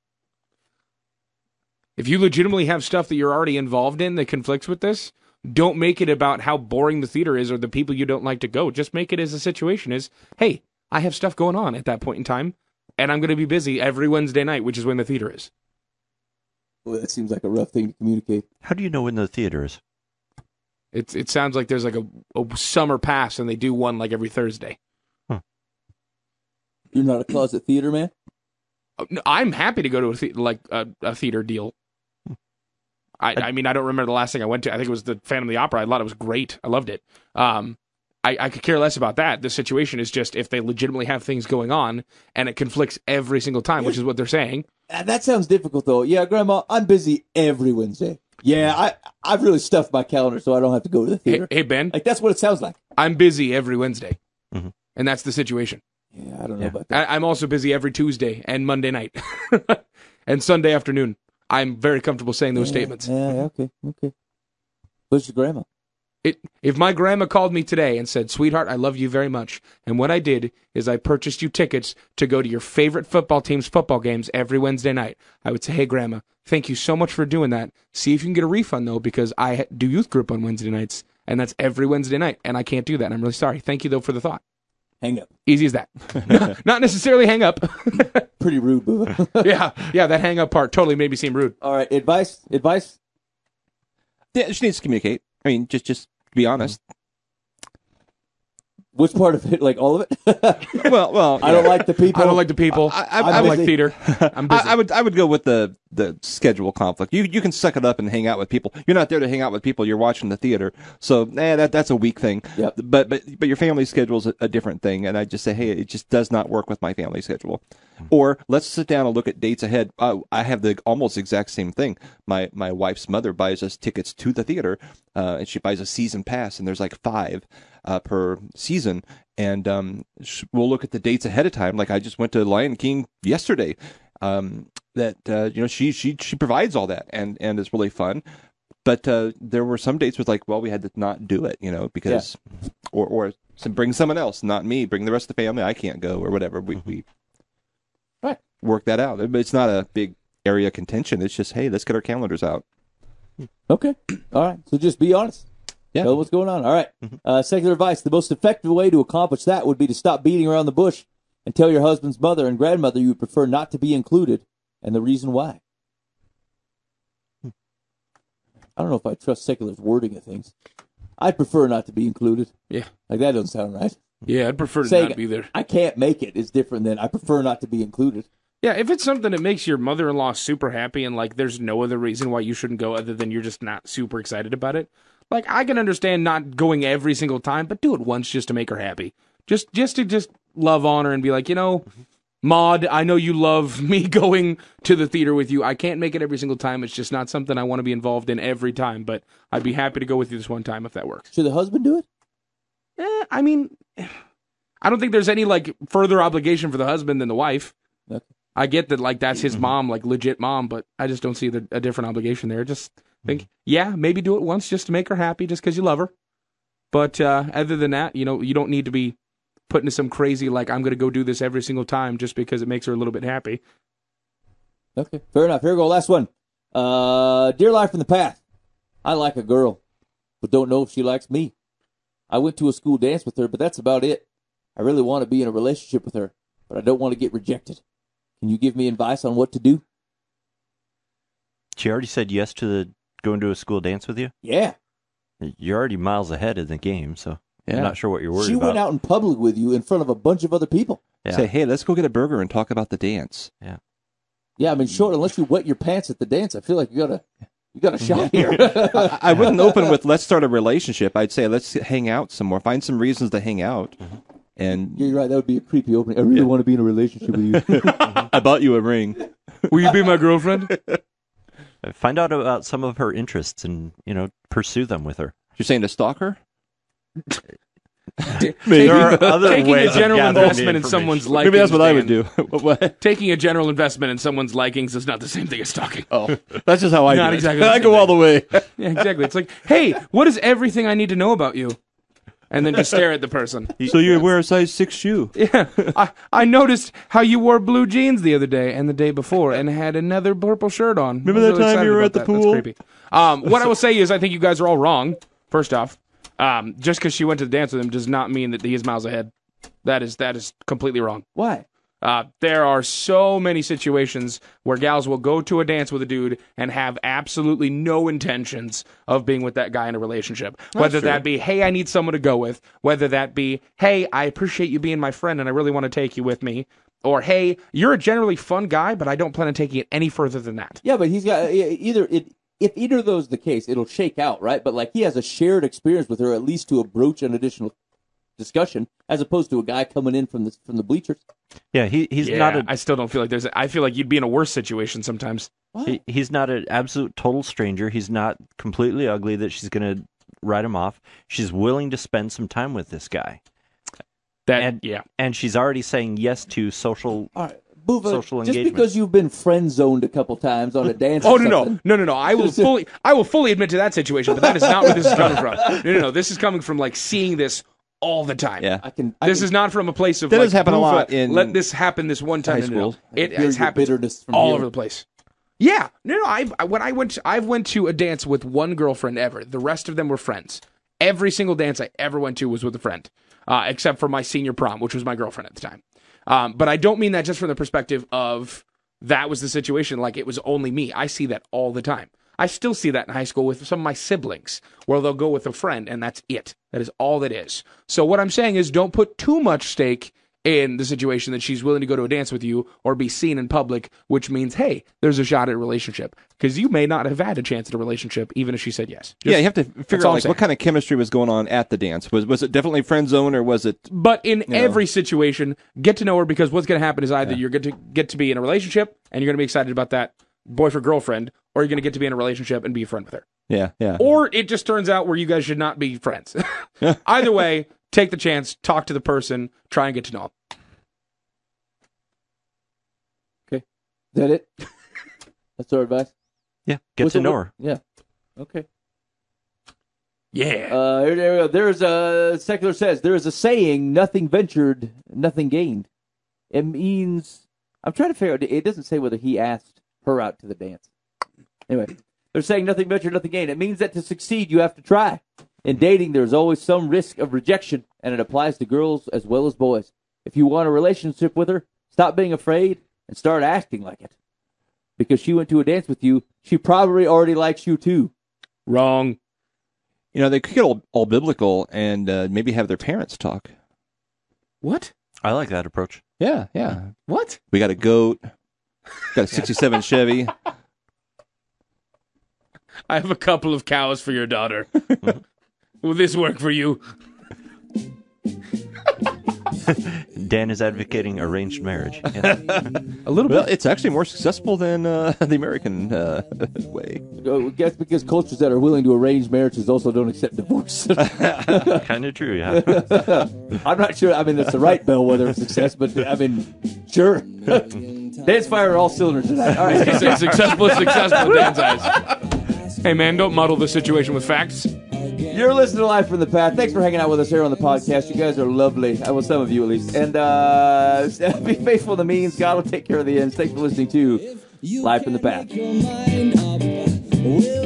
If you legitimately have stuff that you're already involved in that conflicts with this, don't make it about how boring the theater is or the people you don't like to go. Just make it as a situation is, hey, I have stuff going on at that point in time. and I'm going to be busy every Wednesday night, which is when the theater is. Well, that seems like a rough thing to communicate. How do you know when the theater is? It sounds like there's like a summer pass, and they do one like every Thursday. You're not a closet theater man? I'm happy to go to a theater deal. I mean, I don't remember the last thing I went to. I think it was the Phantom of the Opera. I thought it was great. I loved it. I could care less about that. The situation is just if they legitimately have things going on and it conflicts every single time, which is what they're saying. That sounds difficult, though. Yeah, Grandma, I'm busy every Wednesday. Yeah, I've really stuffed my calendar so I don't have to go to the theater. Hey Ben. Like, that's what it sounds like. I'm busy every Wednesday. Mm-hmm. And that's the situation. Yeah, I don't know about that. I'm also busy every Tuesday and Monday night and Sunday afternoon. I'm very comfortable saying those statements. Yeah, okay. Where's your grandma? If my grandma called me today and said, "Sweetheart, I love you very much," and what I did is I purchased you tickets to go to your favorite football team's football games every Wednesday night, I would say, "Hey, Grandma, thank you so much for doing that. See if you can get a refund, though, because I do youth group on Wednesday nights, and that's every Wednesday night, and I can't do that. And I'm really sorry. Thank you, though, for the thought." Hang up. Easy as that. Not necessarily hang up. Pretty rude, boo. Yeah, that hang up part totally made me seem rude. All right, advice? Yeah, she needs to communicate. I mean, just be honest. Which part of it? Like all of it? well, I don't like the people. I don't like the people. I don't like theater. I'm busy. I would go with the schedule conflict. You can suck it up and hang out with people. You're not there to hang out with people. You're watching the theater. So that's a weak thing. Yep. But your family schedule is a different thing. And I just say, hey, it just does not work with my family schedule. Or let's sit down and look at dates ahead. I have the almost exact same thing. My wife's mother buys us tickets to the theater, and she buys a season pass, and there's like 5 per season. And we'll look at the dates ahead of time. Like I just went to Lion King yesterday. She provides all that, and it's really fun. But there were some dates with we had to not do it, because or bring someone else, not me. Bring the rest of the family. I can't go or whatever. We work that out. It's not a big area of contention. It's just, hey, let's get our calendars out. Okay. All right. So just be honest. Yeah. Tell what's going on. All right. Secular advice. The most effective way to accomplish that would be to stop beating around the bush and tell your husband's mother and grandmother you would prefer not to be included and the reason why. I don't know if I trust secular's wording of things. I'd prefer not to be included. Yeah. Like that doesn't sound right. Yeah, I'd prefer to not be there. I can't make it is different than I prefer not to be included. Yeah, if it's something that makes your mother-in-law super happy and there's no other reason why you shouldn't go other than you're just not super excited about it, I can understand not going every single time, but do it once just to make her happy. Just to love on her and be like, Maud, I know you love me going to the theater with you. I can't make it every single time. It's just not something I want to be involved in every time, but I'd be happy to go with you this one time if that works. Should the husband do it? I mean, I don't think there's any further obligation for the husband than the wife. Okay. I get that that's his mom, legit mom, but I just don't see a different obligation there. Just think, maybe do it once just to make her happy, just because you love her. But other than that, you don't need to be put into some crazy I'm going to go do this every single time just because it makes her a little bit happy. Okay, fair enough. Here we go. Last one. Dear Life from the Path. I like a girl, but don't know if she likes me. I went to a school dance with her, but that's about it. I really want to be in a relationship with her, but I don't want to get rejected. Can you give me advice on what to do? She already said yes to going to a school dance with you? Yeah. You're already miles ahead in the game, so I'm not sure what you're worried about. She went out in public with you in front of a bunch of other people. Yeah. Say, hey, let's go get a burger and talk about the dance. Yeah. Yeah, I mean, short, unless you wet your pants at the dance, I feel like you got a shot here. I wouldn't open with, let's start a relationship. I'd say, let's hang out some more. Find some reasons to hang out. And you're right. That would be a creepy opening. I really want to be in a relationship with you. I bought you a ring. Will you be my girlfriend? Find out about some of her interests and, pursue them with her. You're saying to stalk her? Taking a general investment in someone's likings. Maybe that's what I would do. What? Taking a general investment in someone's likings is not the same thing as stalking. Oh, that's just how I do it. Exactly I go all the way. Yeah, exactly. It's like, hey, what is everything I need to know about you? And then just stare at the person. So you wear a size 6 shoe. Yeah. I noticed how you wore blue jeans the other day and the day before and had another purple shirt on. Remember that time you were at the pool? That's creepy. What I will say is I think you guys are all wrong, first off. Just because she went to the dance with him does not mean that he is miles ahead. That is completely wrong. Why? There are so many situations where gals will go to a dance with a dude and have absolutely no intentions of being with that guy in a relationship. Whether that be, hey, I need someone to go with. Whether that be, hey, I appreciate you being my friend and I really want to take you with me. Or, hey, you're a generally fun guy, but I don't plan on taking it any further than that. Yeah, but he's got if either of those is the case, it'll shake out, right? But like he has a shared experience with her, at least to broach an additional discussion, as opposed to a guy coming in from the bleachers. Yeah, he's not. I still don't feel like I feel like you'd be in a worse situation sometimes. He's not an absolute total stranger. He's not completely ugly that she's going to write him off. She's willing to spend some time with this guy. And she's already saying yes to social. All right. Buva, social just engagement. Because you've been friend zoned a couple times on a dance. Oh no! I will fully admit to that situation, but that is not where this is coming from. No. This is coming from like seeing this all the time. Yeah, this is not from a place of that like, does happen a lot in let this happen this one time. high school. It has happened all over the place. Yeah, I've went to a dance with one girlfriend ever. The rest of them were friends. Every single dance I ever went to was with a friend, except for my senior prom, which was my girlfriend at the time. But I don't mean that just from the perspective of that was the situation, like it was only me. I see that all the time. I still see that in high school with some of my siblings, where they'll go with a friend, and that's it. That is all that is. So what I'm saying is don't put too much stake in the situation that she's willing to go to a dance with you or be seen in public, which means, hey, there's a shot at a relationship. Because you may not have had a chance at a relationship, even if she said yes. You have to figure out what kind of chemistry was going on at the dance. Was it definitely friend zone, or was it... But in every situation, get to know her, because what's going to happen is either you're going to get to be in a relationship, and you're going to be excited about that boyfriend, girlfriend, or you're going to get to be in a relationship and be a friend with her. Yeah. Or it just turns out where you guys should not be friends. Either way, take the chance, talk to the person, try and get to know them. Okay. Is that it? That's our advice? Yeah, get to know her. Yeah. Okay. Yeah. Here we go. There's a Secular says, there is a saying, nothing ventured, nothing gained. It means, I'm trying to figure out, it doesn't say whether he asked her out to the dance. Anyway, they're saying nothing ventured, nothing gained. It means that to succeed, you have to try. In dating, there's always some risk of rejection, and it applies to girls as well as boys. If you want a relationship with her, stop being afraid and start acting like it. Because she went to a dance with you, she probably already likes you too. Wrong. They could get all biblical and maybe have their parents talk. What? I like that approach. Yeah. What? We got a goat. Got a 67 Chevy. I have a couple of cows for your daughter. Will this work for you? Dan is advocating arranged marriage. Yeah. A little bit. Well, it's actually more successful than the American way. I guess because cultures that are willing to arrange marriages also don't accept divorce. Kind of true, yeah. I'm not sure. I mean, that's the right bellwether of success, but I mean, sure. Dan's firing all cylinders tonight. All right. Successful in Dan's eyes. Hey, man, don't muddle the situation with facts. You're listening to Live from the Path. Thanks for hanging out with us here on the podcast. You guys are lovely. Well, some of you at least. And be faithful to the means. God will take care of the ends. Thanks for listening to Live from the Path.